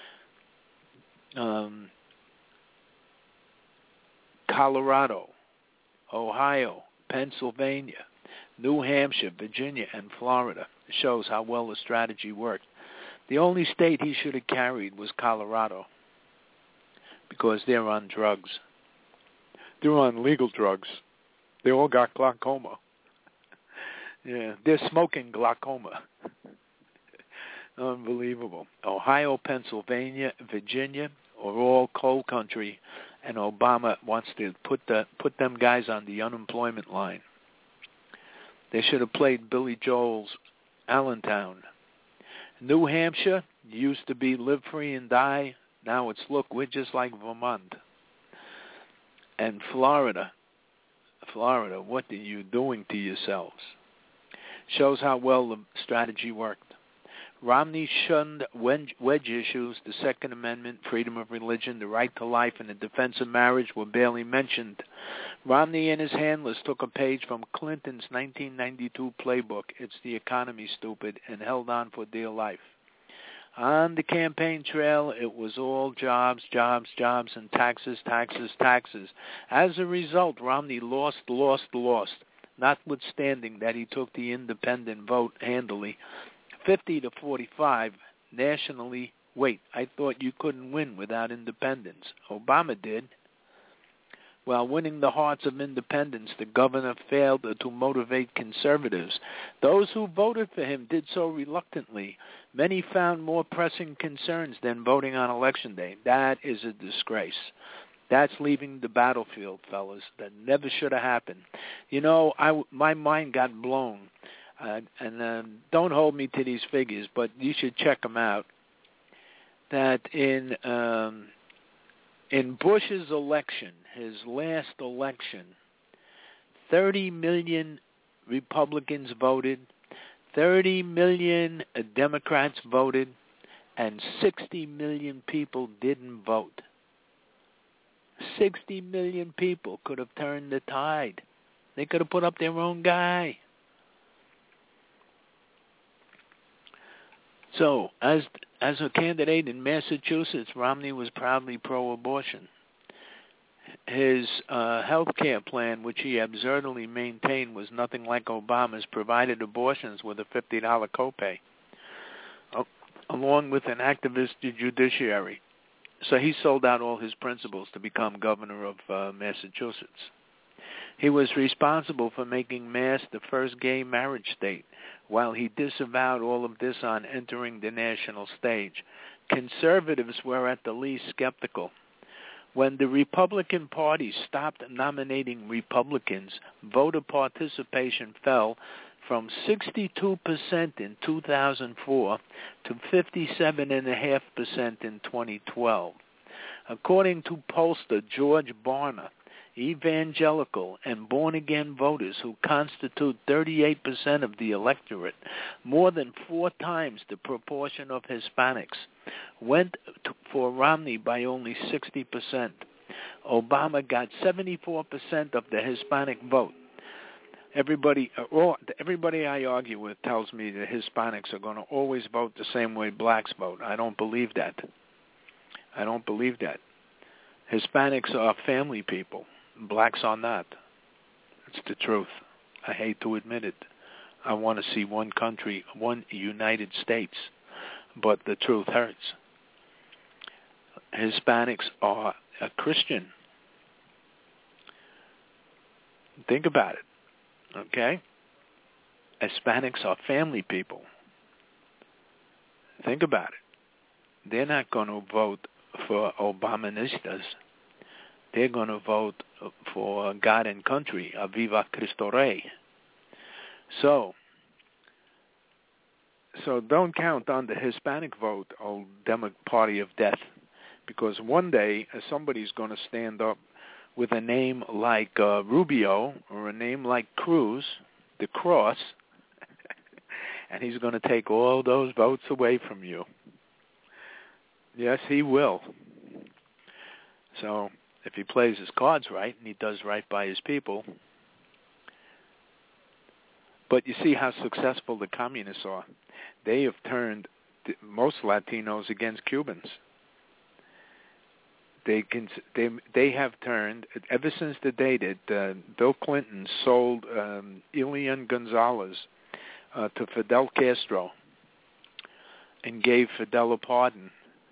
Colorado, Ohio, Pennsylvania, New Hampshire, Virginia, and Florida. It shows how well the strategy worked. The only state he should have carried was Colorado because they're on drugs. They're on legal drugs. They all got glaucoma. Yeah, they're smoking glaucoma. Unbelievable. Ohio, Pennsylvania, Virginia are all coal country, and Obama wants to put them guys on the unemployment line. They should have played Billy Joel's Allentown. New Hampshire used to be live free and die. Now it's, look, we're just like Vermont. And Florida, what are you doing to yourselves? Shows how well the strategy worked. Romney shunned wedge issues. The Second Amendment, freedom of religion, the right to life, and the defense of marriage were barely mentioned. Romney and his handlers took a page from Clinton's 1992 playbook, It's the Economy, Stupid, and held on for dear life. On the campaign trail, it was all jobs, jobs, jobs, and taxes, taxes, taxes. As a result, Romney lost, notwithstanding that he took the independent vote handily. 50 to 45 nationally, Wait, I thought you couldn't win without independents. Obama did. While winning the hearts of independents, the governor failed to motivate conservatives. Those who voted for him did so reluctantly. Many found more pressing concerns than voting on Election Day. That is a disgrace. That's leaving the battlefield, fellas. That never should have happened. You know, my mind got blown. Don't hold me to these figures, but you should check them out. That in Bush's election, his last election, 30 million Republicans voted, 30 million Democrats voted, and 60 million people didn't vote. 60 million people could have turned the tide. They could have put up their own guy. So, as a candidate in Massachusetts, Romney was proudly pro-abortion. His health care plan, which he absurdly maintained was nothing like Obama's, provided abortions with a $50 copay, along with an activist judiciary. So he sold out all his principles to become governor of Massachusetts. He was responsible for making Mass the first gay marriage state, while he disavowed all of this on entering the national stage. Conservatives were at the least skeptical. When the Republican Party stopped nominating Republicans, voter participation fell from 62% in 2004 to 57.5% in 2012. According to pollster George Barna, evangelical and born-again voters, who constitute 38% of the electorate, more than 4 times the proportion of Hispanics, went for Romney by only 60%. Obama got 74% of the Hispanic vote. Everybody I argue with tells me that Hispanics are going to always vote the same way blacks vote. I don't believe that. Hispanics are family people. Blacks are not. It's the truth. I hate to admit it. I want to see one country, one United States, but the truth hurts. Hispanics are a Christian. Think about it, okay? Hispanics are family people. Think about it. They're not going to vote for Obaministas. They're going to vote for God and country, Viva Cristo Rey. So don't count on the Hispanic vote, old Democratic Party of Death, because one day somebody's going to stand up with a name like Rubio or a name like Cruz, the Cross, and he's going to take all those votes away from you. Yes, he will. So if he plays his cards right and he does right by his people. But you see how successful the communists are. They have turned most Latinos against Cubans. They have turned, ever since the day that Bill Clinton sold Elian Gonzalez to Fidel Castro and gave Fidel a pardon.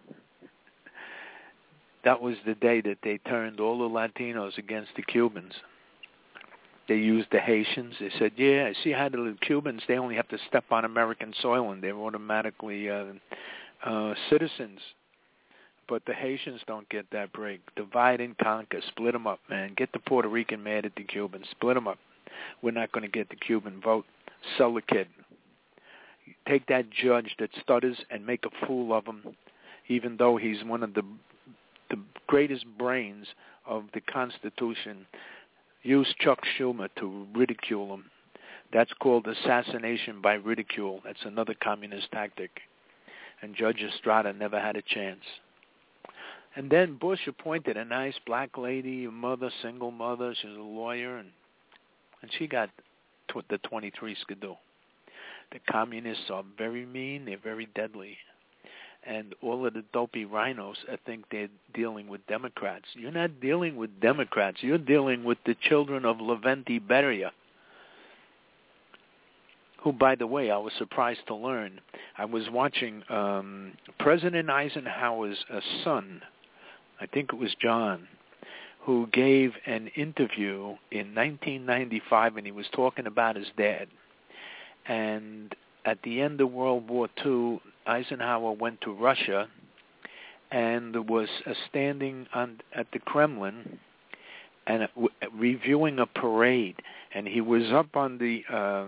That was the day that they turned all the Latinos against the Cubans. They used the Haitians. They said, yeah, see how the Cubans, they only have to step on American soil and they're automatically citizens. But the Haitians don't get that break. Divide and conquer. Split them up, man. Get the Puerto Rican mad at the Cubans. Split them up. We're not going to get the Cuban vote. Sell the kid. Take that judge that stutters and make a fool of him, even though he's one of the greatest brains of the Constitution. Use Chuck Schumer to ridicule him. That's called assassination by ridicule. That's another communist tactic. And Judge Estrada never had a chance. And then Bush appointed a nice black lady, a mother, single mother. She's a lawyer, and she got the 23 skidoo. The communists are very mean. They're very deadly. And all of the dopey rhinos, I think they're dealing with Democrats. You're not dealing with Democrats. You're dealing with the children of Leventi Beria. who, by the way, I was surprised to learn. I was watching President Eisenhower's son, I think it was John, who gave an interview in 1995, and he was talking about his dad. And at the end of World War II, Eisenhower went to Russia and was standing at the Kremlin and reviewing a parade. And he was up on the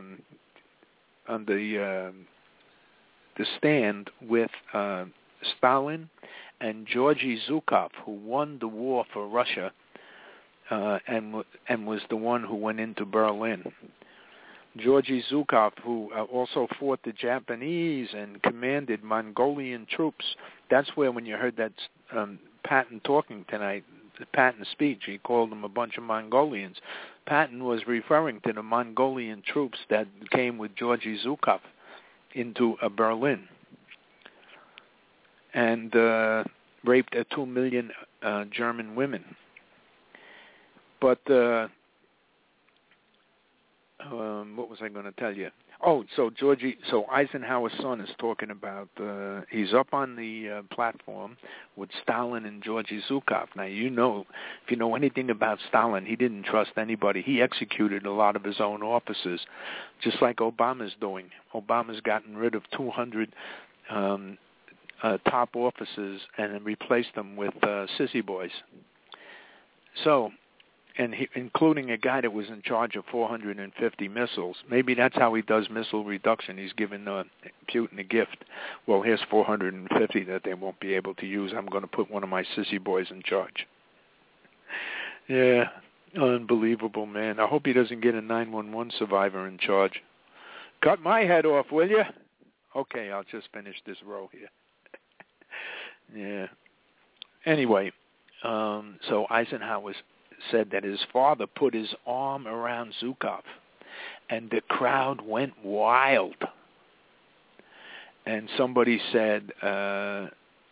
stand with Stalin and Georgy Zhukov, who won the war for Russia and was the one who went into Berlin. Georgy Zhukov, who also fought the Japanese and commanded Mongolian troops. That's where, when you heard that Patton talking tonight, the Patton speech, he called them a bunch of Mongolians. Patton was referring to the Mongolian troops that came with Georgy Zhukov into Berlin and raped 2 million German women. But what was I going to tell you? Oh, so Eisenhower's son is talking about, he's up on the platform with Stalin and Georgy Zhukov. Now, if you know anything about Stalin, he didn't trust anybody. He executed a lot of his own officers, just like Obama's doing. Obama's gotten rid of 200 top officers and replaced them with sissy boys. So, and including a guy that was in charge of 450 missiles. Maybe that's how he does missile reduction. He's given Putin a gift. Well, here's 450 that they won't be able to use. I'm going to put one of my sissy boys in charge. Yeah, unbelievable, man. I hope he doesn't get a 911 survivor in charge. Cut my head off, will you? Okay, I'll just finish this row here. Yeah. Anyway, so Eisenhower said that his father put his arm around Zhukov, and the crowd went wild. And somebody said to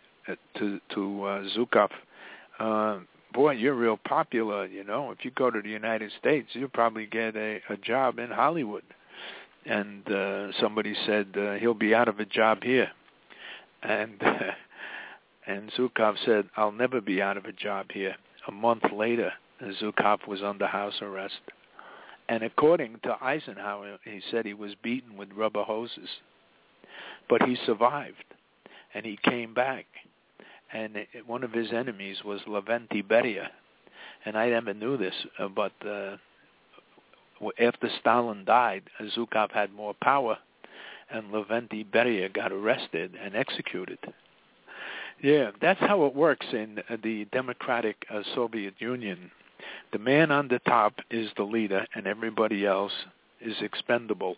Zhukov, boy, you're real popular, If you go to the United States, you'll probably get a job in Hollywood. And somebody said, he'll be out of a job here. And Zhukov said, I'll never be out of a job here. A month later, Zhukov was under house arrest. And according to Eisenhower, he said he was beaten with rubber hoses. But he survived, and he came back. And one of his enemies was Lavrentiy Beria. And I never knew this, but after Stalin died, Zhukov had more power, and Lavrentiy Beria got arrested and executed. Yeah, that's how it works in the democratic Soviet Union. The man on the top is the leader, and everybody else is expendable.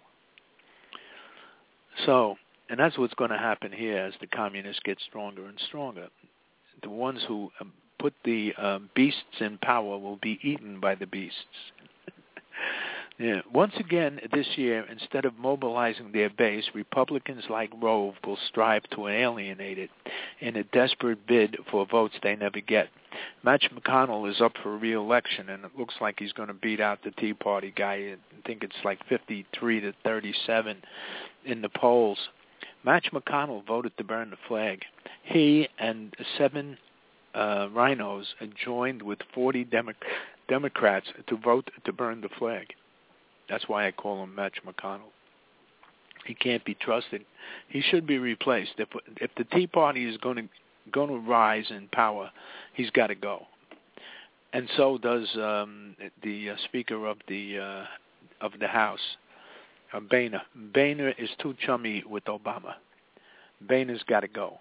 So, and that's what's going to happen here as the communists get stronger and stronger. The ones who put the beasts in power will be eaten by the beasts. Yeah. Once again, this year, instead of mobilizing their base, Republicans like Rove will strive to alienate it in a desperate bid for votes they never get. Mitch McConnell is up for re-election, and it looks like he's going to beat out the Tea Party guy. I think it's like 53-37 in the polls. Mitch McConnell voted to burn the flag. He and 7 rhinos joined with 40 Democrats to vote to burn the flag. That's why I call him Mitch McConnell. He can't be trusted. He should be replaced. If the Tea Party is going to rise in power, he's got to go. And so does the Speaker of the House, Boehner. Boehner is too chummy with Obama. Boehner's got to go.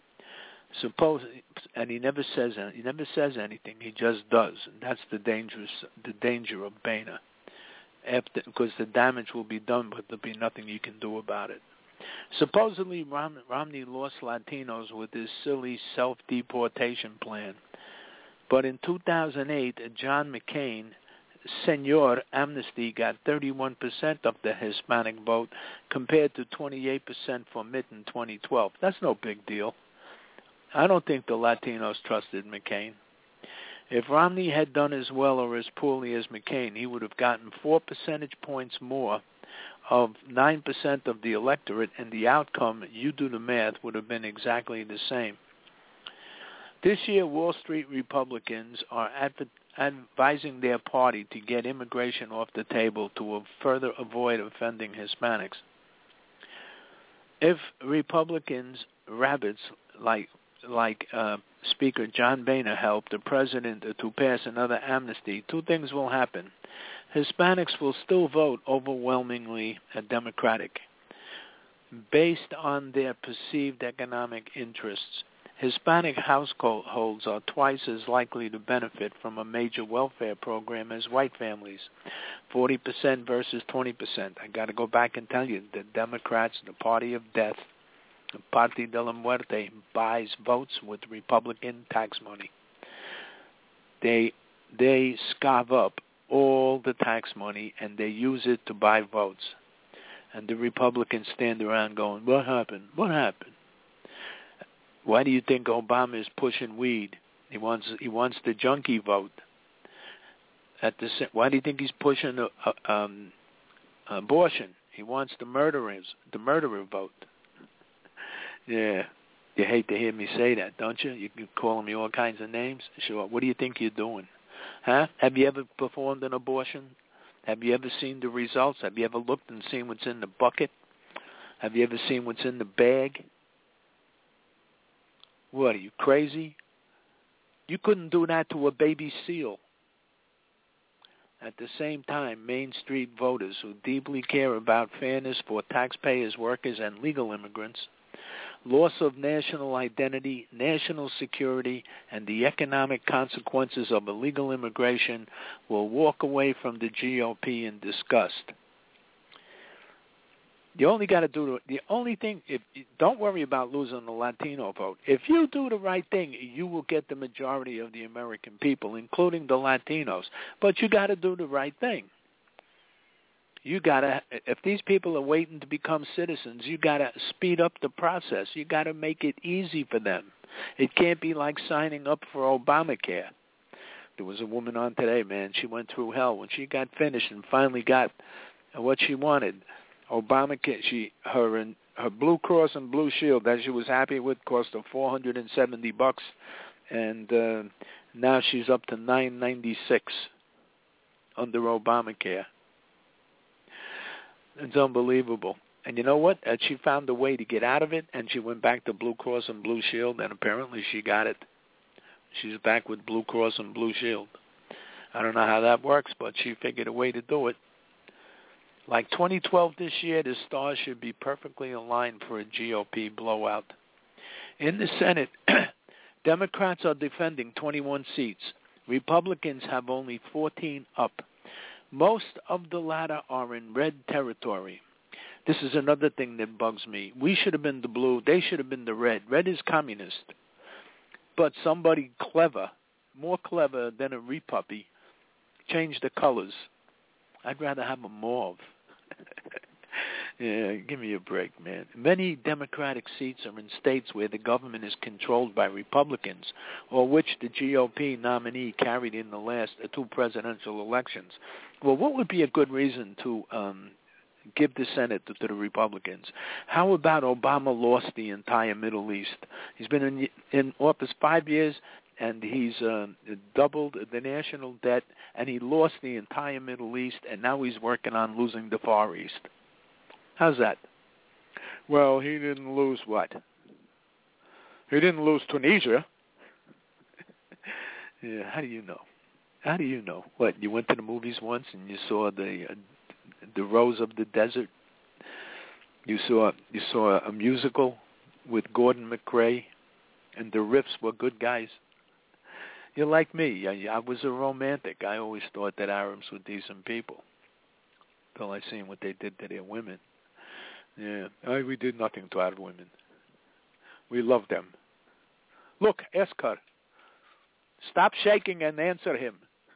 And he never says anything. He just does. And that's the danger of Boehner. Because the damage will be done, but there'll be nothing you can do about it. Supposedly, Romney lost Latinos with his silly self-deportation plan. But in 2008, John McCain, Senor Amnesty, got 31% of the Hispanic vote compared to 28% for Mitt in 2012. That's no big deal. I don't think the Latinos trusted McCain. If Romney had done as well or as poorly as McCain, he would have gotten 4 percentage points more of 9% of the electorate, and the outcome, you do the math, would have been exactly the same. This year, Wall Street Republicans are advising their party to get immigration off the table to further avoid offending Hispanics. If Republicans, rabbits like Speaker John Boehner helped the president to pass another amnesty, two things will happen. Hispanics will still vote overwhelmingly Democratic, based on their perceived economic interests. Hispanic households are twice as likely to benefit from a major welfare program as white families, 40% versus 20%. I got to go back and tell you, the Democrats, the party of death, the Party de la Muerte, buys votes with Republican tax money. They scarve up all the tax money and they use it to buy votes. And the Republicans stand around going, what happened? What happened? Why do you think Obama is pushing weed? He wants the junkie vote. Why do you think he's pushing abortion? He wants the murderer vote. Yeah, you hate to hear me say that, don't you? You can call me all kinds of names. Sure. What do you think you're doing? Huh? Have you ever performed an abortion? Have you ever seen the results? Have you ever looked and seen what's in the bucket? Have you ever seen what's in the bag? What, are you crazy? You couldn't do that to a baby seal. At the same time, Main Street voters who deeply care about fairness for taxpayers, workers, and legal immigrants, loss of national identity, national security, and the economic consequences of illegal immigration will walk away from the GOP in disgust. You only got to do the only thing. Don't worry about losing the Latino vote. If you do the right thing, you will get the majority of the American people, including the Latinos. But you got to do the right thing. You got to. If these people are waiting to become citizens, you got to speed up the process. You got to make it easy for them. It can't be like signing up for Obamacare. There was a woman on today, man. She went through hell when she got finished and finally got what she wanted. Obamacare, her Blue Cross and Blue Shield that she was happy with cost her $470, and now she's up to $996 under Obamacare. It's unbelievable. And you know what? She found a way to get out of it, and she went back to Blue Cross and Blue Shield, and apparently she got it. She's back with Blue Cross and Blue Shield. I don't know how that works, but she figured a way to do it. Like 2012 this year, the stars should be perfectly aligned for a GOP blowout. In the Senate, Democrats are defending 21 seats. Republicans have only 14 up. Most of the latter are in red territory. This is another thing that bugs me. We should have been the blue. They should have been the red. Red is communist. But somebody clever, more clever than a repuppy, changed the colors. I'd rather have a mauve. Yeah, give me a break, man. Many Democratic seats are in states where the government is controlled by Republicans, or which the GOP nominee carried in the last two presidential elections. Well, what would be a good reason to give the Senate to the Republicans? How about Obama lost the entire Middle East? He's been in office 5 years, and he's doubled the national debt, and he lost the entire Middle East, and now he's working on losing the Far East. How's that? Well, he didn't lose what? He didn't lose Tunisia. Yeah, how do you know? How do you know? What, you went to the movies once and you saw the Rose of the Desert? You saw a musical with Gordon McRae, and the Riffs were good guys. You're like me. I was a romantic. I always thought that Arabs were decent people, until I seen what they did to their women. Yeah, we did nothing to our women. We loved them. Look, ask her. Stop shaking and answer him.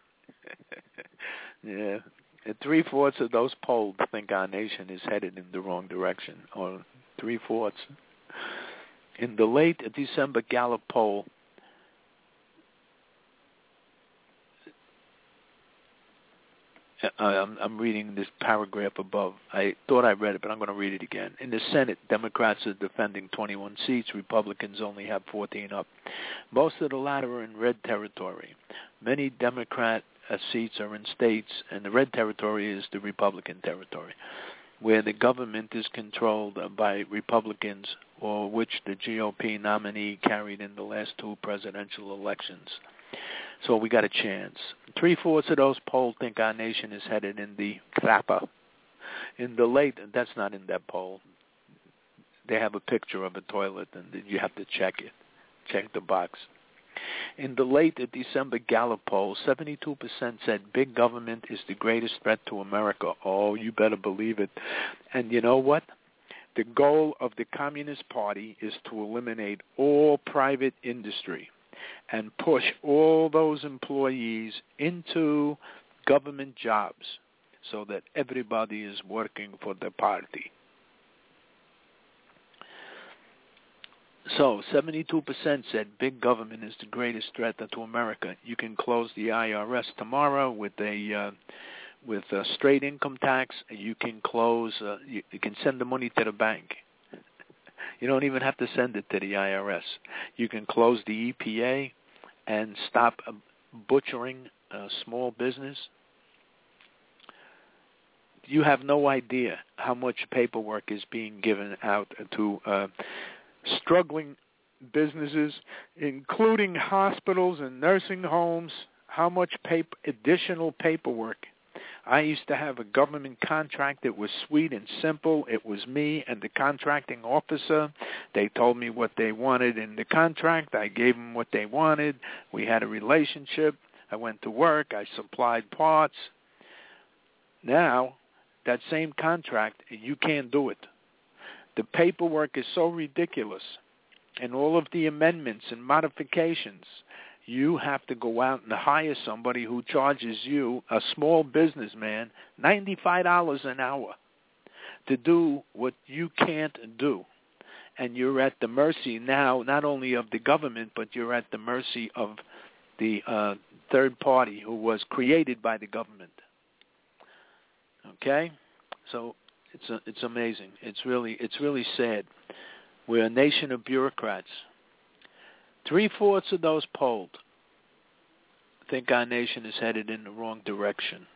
Yeah, and 3/4 of those polled think our nation is headed in the wrong direction, or 3/4. In the late December Gallup poll, I'm reading this paragraph above. I thought I read it, but I'm going to read it again. In the Senate, Democrats are defending 21 seats. Republicans only have 14 up. Most of the latter are in red territory. Many Democrat seats are in states, and the red territory is the Republican territory, where the government is controlled by Republicans, or which the GOP nominee carried in the last two presidential elections. So we got a chance. 3/4 of those polled think our nation is headed in the crapper. In the late, that's not in that poll. They have a picture of a toilet, and you have to check it. Check the box. In the late December Gallup poll, 72% said big government is the greatest threat to America. Oh, you better believe it. And you know what? The goal of the Communist Party is to eliminate all private industry and push all those employees into government jobs so that everybody is working for the party. So 72% said big government is the greatest threat to America. You can close the IRS tomorrow with a straight income tax. You can close. You can send the money to the bank. You don't even have to send it to the IRS. You can close the EPA and stop butchering small business. You have no idea how much paperwork is being given out to struggling businesses, including hospitals and nursing homes. How much additional paperwork. I used to have a government contract that was sweet and simple. It was me and the contracting officer. They told me what they wanted in the contract. I gave them what they wanted. We had a relationship. I went to work. I supplied parts. Now, that same contract, you can't do it. The paperwork is so ridiculous, and all of the amendments and modifications. You have to go out and hire somebody who charges you, a small businessman, $95 an hour to do what you can't do. And you're at the mercy now, not only of the government, but you're at the mercy of the third party who was created by the government. Okay? So it's amazing. It's really sad. We're a nation of bureaucrats. 3/4 of those polled think our nation is headed in the wrong direction.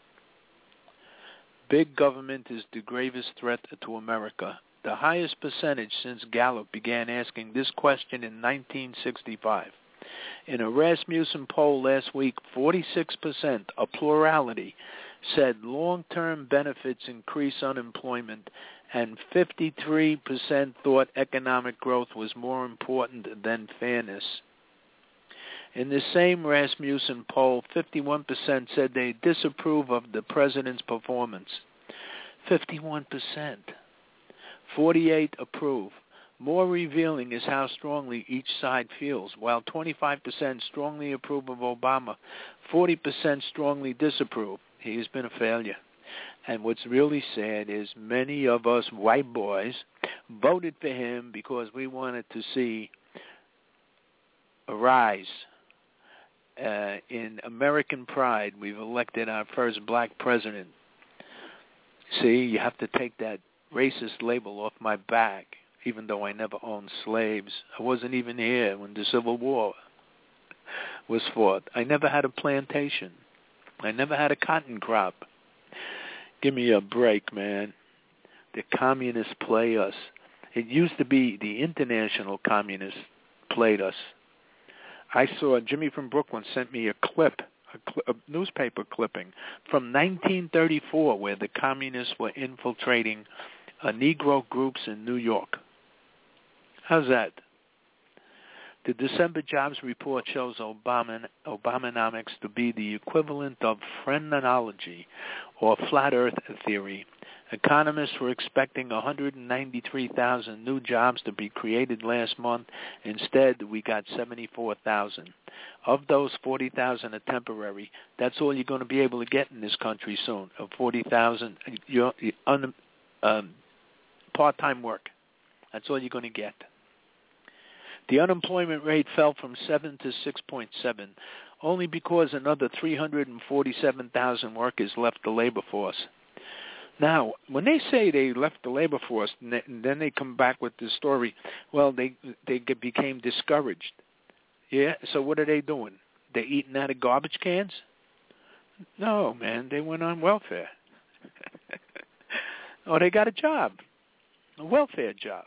Big government is the gravest threat to America. The highest percentage since Gallup began asking this question in 1965. In a Rasmussen poll last week, 46%, a plurality, said long-term benefits increase unemployment, and 53% thought economic growth was more important than fairness. In the same Rasmussen poll, 51% said they disapprove of the president's performance. 51%. 48% approve. More revealing is how strongly each side feels. While 25% strongly approve of Obama, 40% strongly disapprove. He has been a failure. And what's really sad is many of us white boys voted for him because we wanted to see a rise in American pride. We've elected our first black president. See, you have to take that racist label off my back, even though I never owned slaves. I wasn't even here when the Civil War was fought. I never had a plantation. I never had a cotton crop. Give me a break, man. The communists play us. It used to be the international communists played us. I saw Jimmy from Brooklyn sent me a newspaper clipping from 1934 where the communists were infiltrating Negro groups in New York. How's that? The December jobs report shows Obamanomics to be the equivalent of phrenology or flat earth theory. Economists were expecting 193,000 new jobs to be created last month. Instead, we got 74,000. Of those, 40,000 are temporary. That's all you're going to be able to get in this country soon, 40,000 part-time work. That's all you're going to get. The unemployment rate fell from 7 to 6.7. only because another 347,000 workers left the labor force. Now, when they say they left the labor force, and then they come back with the story, well, they became discouraged. Yeah, so what are they doing? They eating out of garbage cans? No, man, they went on welfare. Or they got a job, a welfare job.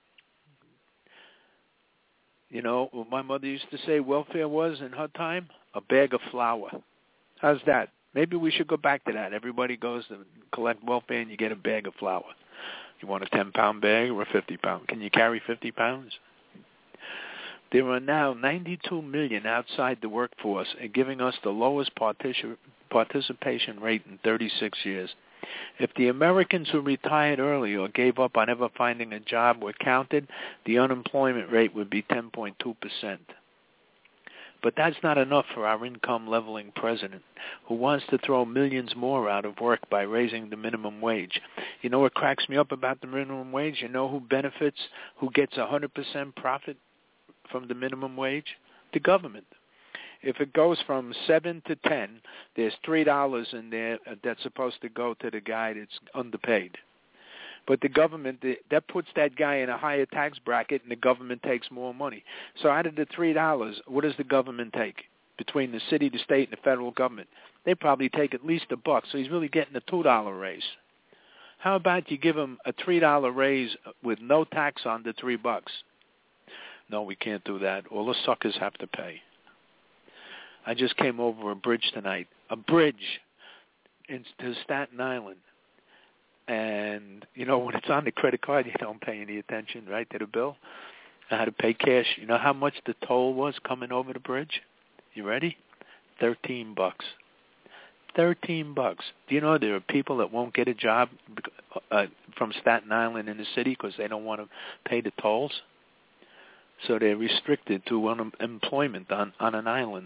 You know, what my mother used to say welfare was in her time? A bag of flour. How's that? Maybe we should go back to that. Everybody goes to collect welfare and you get a bag of flour. You want a 10-pound bag or a 50-pound? Can you carry 50 pounds? There are now 92 million outside the workforce, giving us the lowest participation rate in 36 years. If the Americans who retired early or gave up on ever finding a job were counted, the unemployment rate would be 10.2%. But that's not enough for our income-leveling president, who wants to throw millions more out of work by raising the minimum wage. You know what cracks me up about the minimum wage? You know who benefits, who gets 100% profit from the minimum wage? The government. If it goes from 7 to 10, there's $3 in there that's supposed to go to the guy that's underpaid. But the government, that puts that guy in a higher tax bracket, and the government takes more money. So out of the $3, what does the government take? Between the city, the state, and the federal government, they probably take at least $1. So he's really getting a $2 raise. How about you give him a $3 raise with no tax on the $3? No, we can't do that. All the suckers have to pay. I just came over a bridge tonight. A bridge to Staten Island. And, you know, when it's on the credit card, you don't pay any attention, right, to the bill. I had to pay cash. You know how much the toll was coming over the bridge? You ready? $13. $13. Do you know there are people that won't get a job from Staten Island in the city because they don't want to pay the tolls? So they're restricted to unemployment on an island.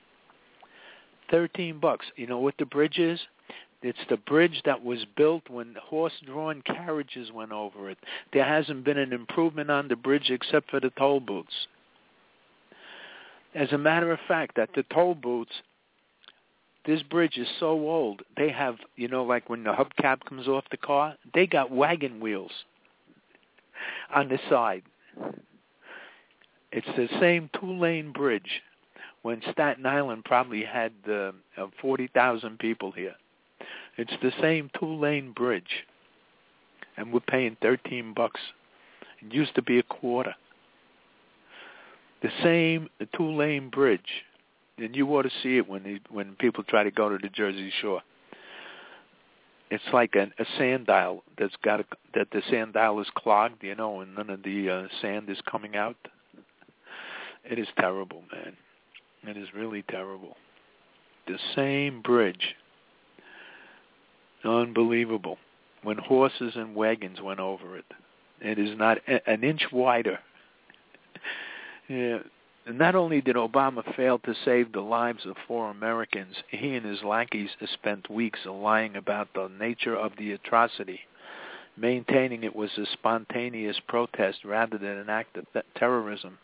$13. You know what the bridge is? It's the bridge that was built when horse-drawn carriages went over it. There hasn't been an improvement on the bridge except for the toll booths. As a matter of fact, at the toll booths, this bridge is so old, they have, you know, like when the hubcap comes off the car, they got wagon wheels on the side. It's the same two-lane bridge when Staten Island probably had 40,000 people here. It's the same two-lane bridge, and we're paying $13. It used to be a quarter. The same two-lane bridge, and you ought to see it when people try to go to the Jersey Shore. It's like a sand dial that the sand dial is clogged, you know, and none of the sand is coming out. It is terrible, man. It is really terrible. The same bridge. Unbelievable. When horses and wagons went over it. It is not an inch wider. Yeah. And not only did Obama fail to save the lives of 4 Americans, he and his lackeys spent weeks lying about the nature of the atrocity, maintaining it was a spontaneous protest rather than an act of terrorism.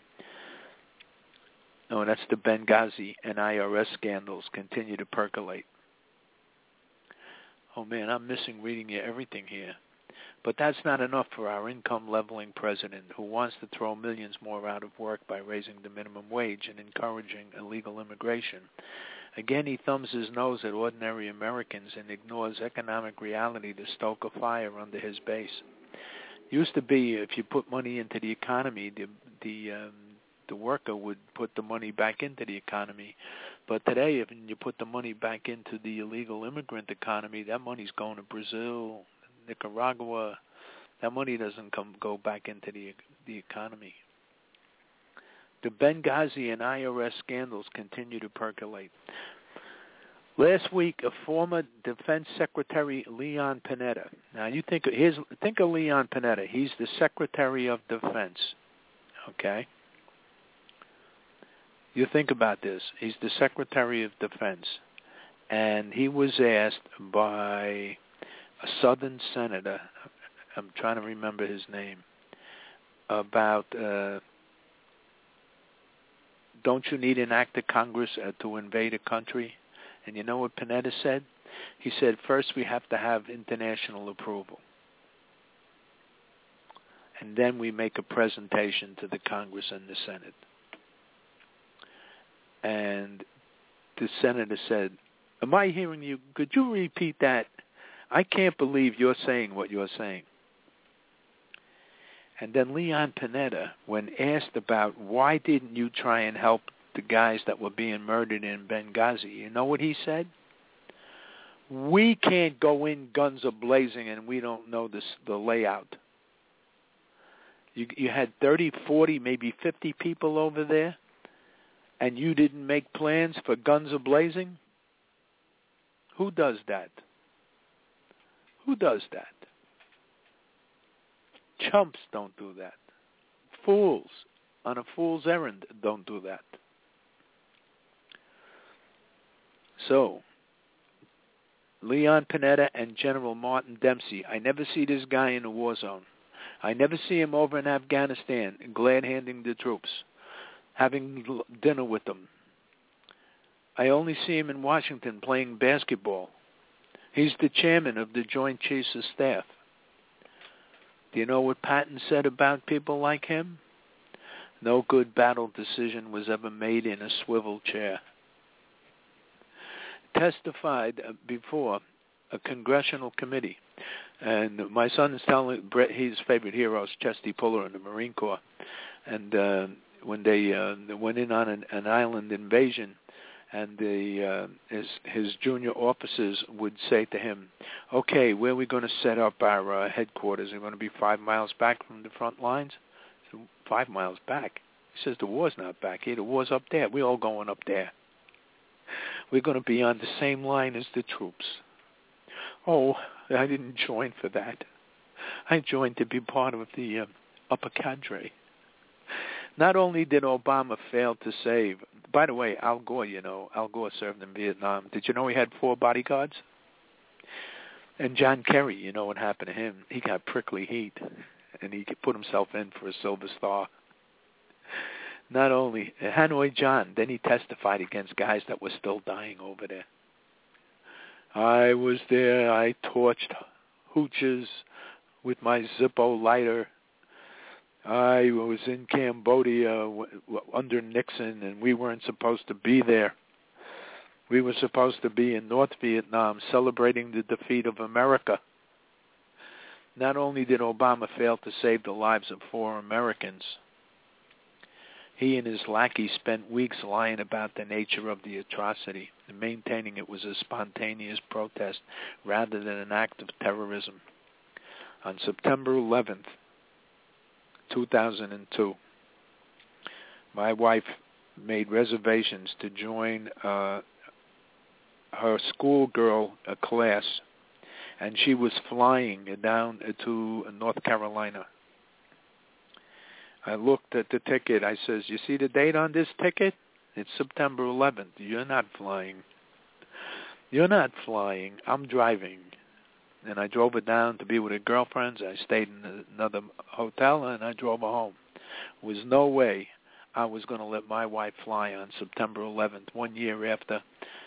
No, that's the Benghazi and IRS scandals continue to percolate. Oh, man, I'm missing reading you everything here. But that's not enough for our income-leveling president, who wants to throw millions more out of work by raising the minimum wage and encouraging illegal immigration. Again, he thumbs his nose at ordinary Americans and ignores economic reality to stoke a fire under his base. Used to be, if you put money into the economy, the worker would put the money back into the economy. But today, if you put the money back into the illegal immigrant economy, that money's going to Brazil, Nicaragua. That money doesn't go back into the economy. The Benghazi and IRS scandals continue to percolate. Last week, a former Defense Secretary, Leon Panetta. Now, you think of Leon Panetta. He's the Secretary of Defense. Okay? You think about this. He's the Secretary of Defense, and he was asked by a Southern senator, I'm trying to remember his name, about don't you need an act of Congress to invade a country? And you know what Panetta said? He said, first we have to have international approval. And then we make a presentation to the Congress and the Senate. And the senator said, am I hearing you? Could you repeat that? I can't believe you're saying what you're saying. And then Leon Panetta, when asked about why didn't you try and help the guys that were being murdered in Benghazi, you know what he said? We can't go in guns a-blazing and we don't know the layout. You had 30, 40, maybe 50 people over there, and you didn't make plans for guns a-blazing? Who does that? Who does that? Chumps don't do that. Fools on a fool's errand don't do that. So, Leon Panetta and General Martin Dempsey, I never see this guy in a war zone. I never see him over in Afghanistan glad-handing the troops, having dinner with them. I only see him in Washington playing basketball. He's the chairman of the Joint Chiefs of Staff. Do you know what Patton said about people like him? No good battle decision was ever made in a swivel chair. Testified before a congressional committee. And my son is telling Brett, his favorite hero is Chesty Puller in the Marine Corps. And when they went in on an island invasion, and his junior officers would say to him, okay, where are we going to set up our headquarters? Are we going to be 5 miles back from the front lines? So 5 miles back? He says, the war's not back here. The war's up there. We're all going up there. We're going to be on the same line as the troops. Oh, I didn't join for that. I joined to be part of the upper cadre. Not only did Obama fail to save, by the way, Al Gore, Al Gore served in Vietnam. Did you know he had 4 bodyguards? And John Kerry, you know what happened to him? He got prickly heat, and he put himself in for a Silver Star. Not only Hanoi John, then he testified against guys that were still dying over there. I was there. I torched hooches with my Zippo lighter. I was in Cambodia under Nixon, and we weren't supposed to be there. We were supposed to be in North Vietnam celebrating the defeat of America. Not only did Obama fail to save the lives of 4 Americans, he and his lackey spent weeks lying about the nature of the atrocity and maintaining it was a spontaneous protest rather than an act of terrorism. On September 11th, 2002, my wife made reservations to join her schoolgirl class, and she was flying down to North Carolina. I looked at the ticket. I says, you see the date on this ticket? It's September 11th. You're not flying. You're not flying. I'm driving. And I drove her down to be with her girlfriends. I stayed in another hotel, and I drove her home. There was no way I was going to let my wife fly on September 11th, 1 year after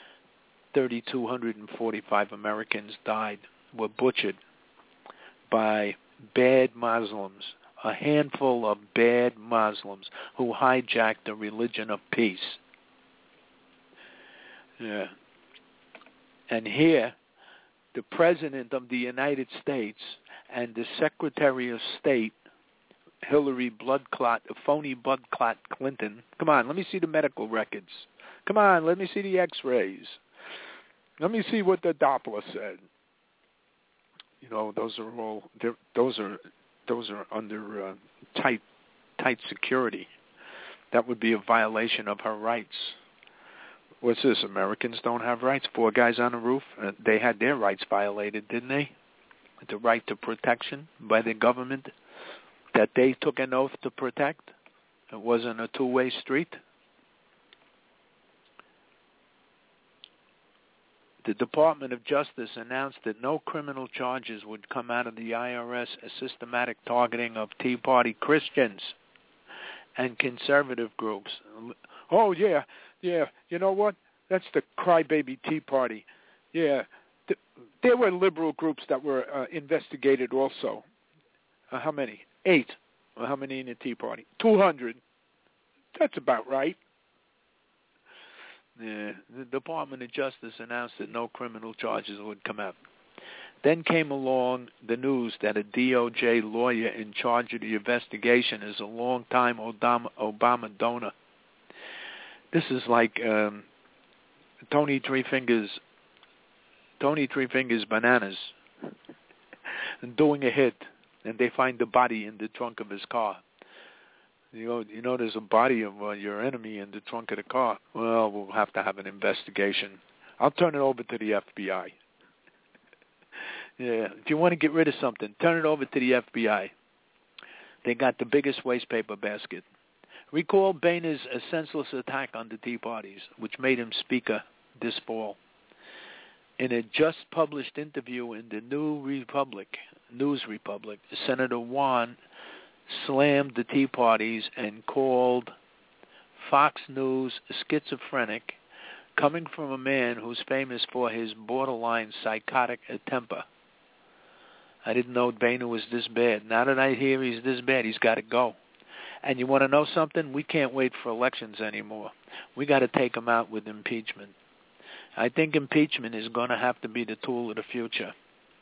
3,245 Americans died, were butchered by bad Muslims, a handful of bad Muslims who hijacked the religion of peace. Yeah. And here, the President of the United States and the Secretary of State, Hillary phony bloodclot Clinton. Come on, let me see the medical records. Come on, let me see the X-rays. Let me see what the Doppler said. You know, those are under tight security. That would be a violation of her rights. What's this? Americans don't have rights? 4 guys on the roof? They had their rights violated, didn't they? The right to protection by the government that they took an oath to protect. It wasn't a two-way street. The Department of Justice announced that no criminal charges would come out of the IRS as systematic targeting of Tea Party Christians and conservative groups. Oh, yeah. You know what? That's the crybaby Tea Party. Yeah. There were liberal groups that were investigated also. How many? 8. Well, how many in the Tea Party? 200. That's about right. Yeah. The Department of Justice announced that no criminal charges would come out. Then came along the news that a DOJ lawyer in charge of the investigation is a longtime Obama donor. This is like Tony Three Fingers Bananas doing a hit, and they find the body in the trunk of his car. You know, there's a body of your enemy in the trunk of the car. Well, we'll have to have an investigation. I'll turn it over to the FBI. Yeah, if you want to get rid of something, turn it over to the FBI. They got the biggest wastepaper basket. Recall Boehner's senseless attack on the Tea Parties, which made him speaker this fall. In a just-published interview in the News Republic, Senator Warren slammed the Tea Parties and called Fox News schizophrenic, coming from a man who's famous for his borderline psychotic temper. I didn't know Boehner was this bad. Now that I hear he's this bad, he's got to go. And you want to know something? We can't wait for elections anymore. We got to take him out with impeachment. I think impeachment is going to have to be the tool of the future.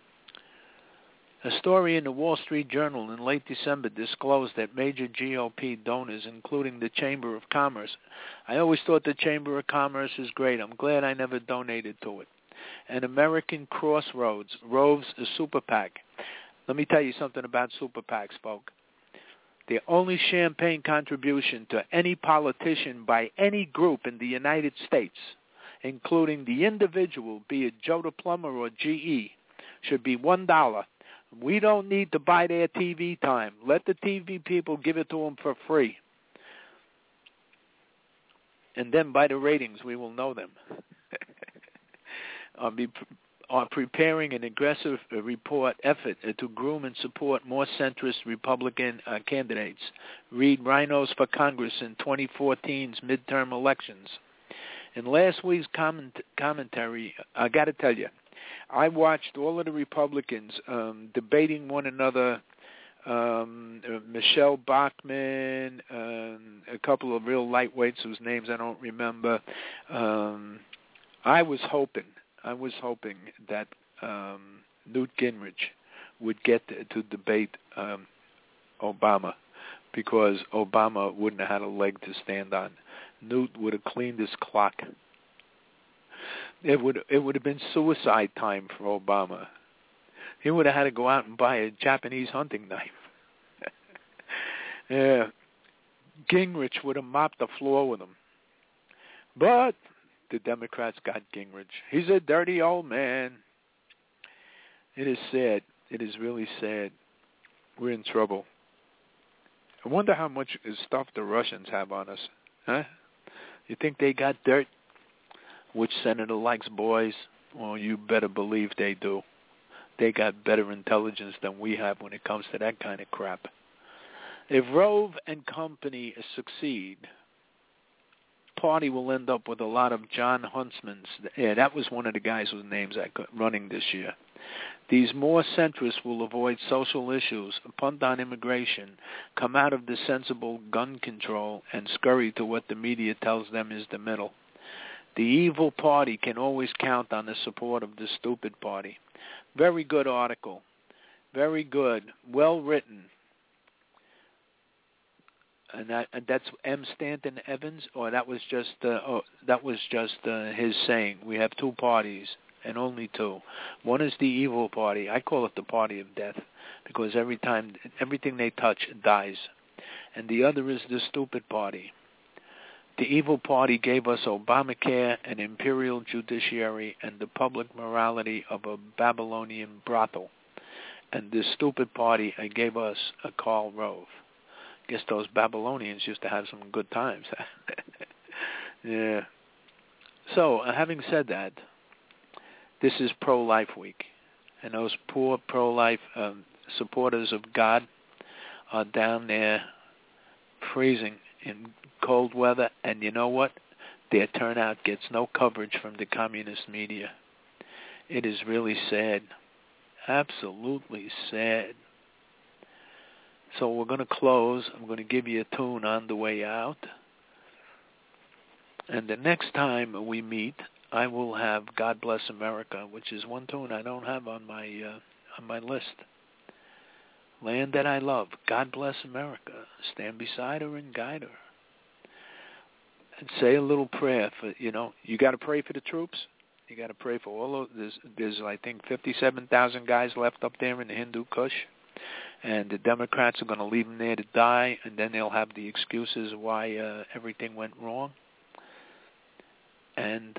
A story in the Wall Street Journal in late December disclosed that major GOP donors, including the Chamber of Commerce. I always thought the Chamber of Commerce is great. I'm glad I never donated to it. And American Crossroads, Rove's a super PAC. Let me tell you something about super PACs, folks. The only champagne contribution to any politician by any group in the United States, including the individual, be it Joe the Plumber or GE, should be $1. We don't need to buy their TV time. Let the TV people give it to them for free. And then by the ratings, we will know them. Are preparing an aggressive report effort to groom and support more centrist Republican candidates. Read Rhinos for Congress in 2014's midterm elections. In last week's commentary, I got to tell you, I watched all of the Republicans debating one another, Michelle Bachmann, a couple of real lightweights whose names I don't remember. I was hoping that Newt Gingrich would get to debate Obama, because Obama wouldn't have had a leg to stand on. Newt would have cleaned his clock. It would have been suicide time for Obama. He would have had to go out and buy a Japanese hunting knife. Yeah, Gingrich would have mopped the floor with him. But the Democrats got Gingrich. He's a dirty old man. It is sad. It is really sad. We're in trouble. I wonder how much stuff the Russians have on us. Huh? You think they got dirt? Which senator likes boys? Well, you better believe they do. They got better intelligence than we have when it comes to that kind of crap. If Rove and company succeed, party will end up with a lot of John Huntsmans. Yeah, that was one of the guys whose names I got running this year. These more centrists will avoid social issues, punt on immigration, come out of the sensible gun control, and scurry to what the media tells them is the middle. The evil party can always count on the support of the stupid party. Very good article. Very good. Well written. And that's M. Stanton Evans, or that was just his saying. We have two parties, and only two. One is the evil party. I call it the party of death, because everything they touch dies. And the other is the stupid party. The evil party gave us Obamacare, an imperial judiciary, and the public morality of a Babylonian brothel. And the stupid party gave us a Karl Rove. Guess those Babylonians used to have some good times. Yeah. So, having said that, this is Pro-Life Week. And those poor pro-life supporters of God are down there freezing in cold weather, and you know what? Their turnout gets no coverage from the communist media. It is really sad. Absolutely sad. So we're going to close. I'm going to give you a tune on the way out. And the next time we meet, I will have God Bless America, which is one tune I don't have on my list. Land that I love, God Bless America. Stand beside her and guide her. And say a little prayer for, you got to pray for the troops. You got to pray for all of, there's I think 57,000 guys left up there in the Hindu Kush. And the Democrats are going to leave them there to die, and then they'll have the excuses why everything went wrong. And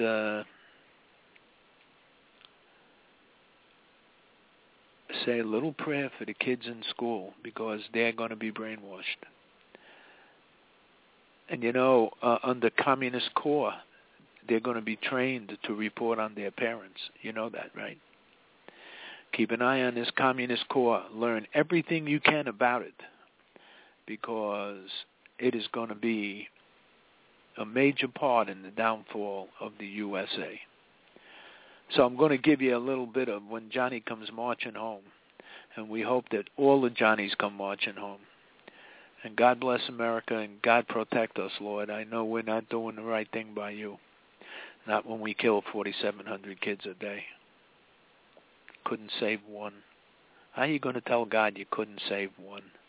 say a little prayer for the kids in school, because they're going to be brainwashed. And under Communist Corps, they're going to be trained to report on their parents. You know that, right? Keep an eye on this Communist Corps. Learn everything you can about it, because it is going to be a major part in the downfall of the USA. So I'm going to give you a little bit of When Johnny Comes Marching Home, and we hope that all the Johnnies come marching home. And God bless America, and God protect us, Lord. I know we're not doing the right thing by you. Not when we kill 4,700 kids a day. Couldn't save one. How are you going to tell God you couldn't save one?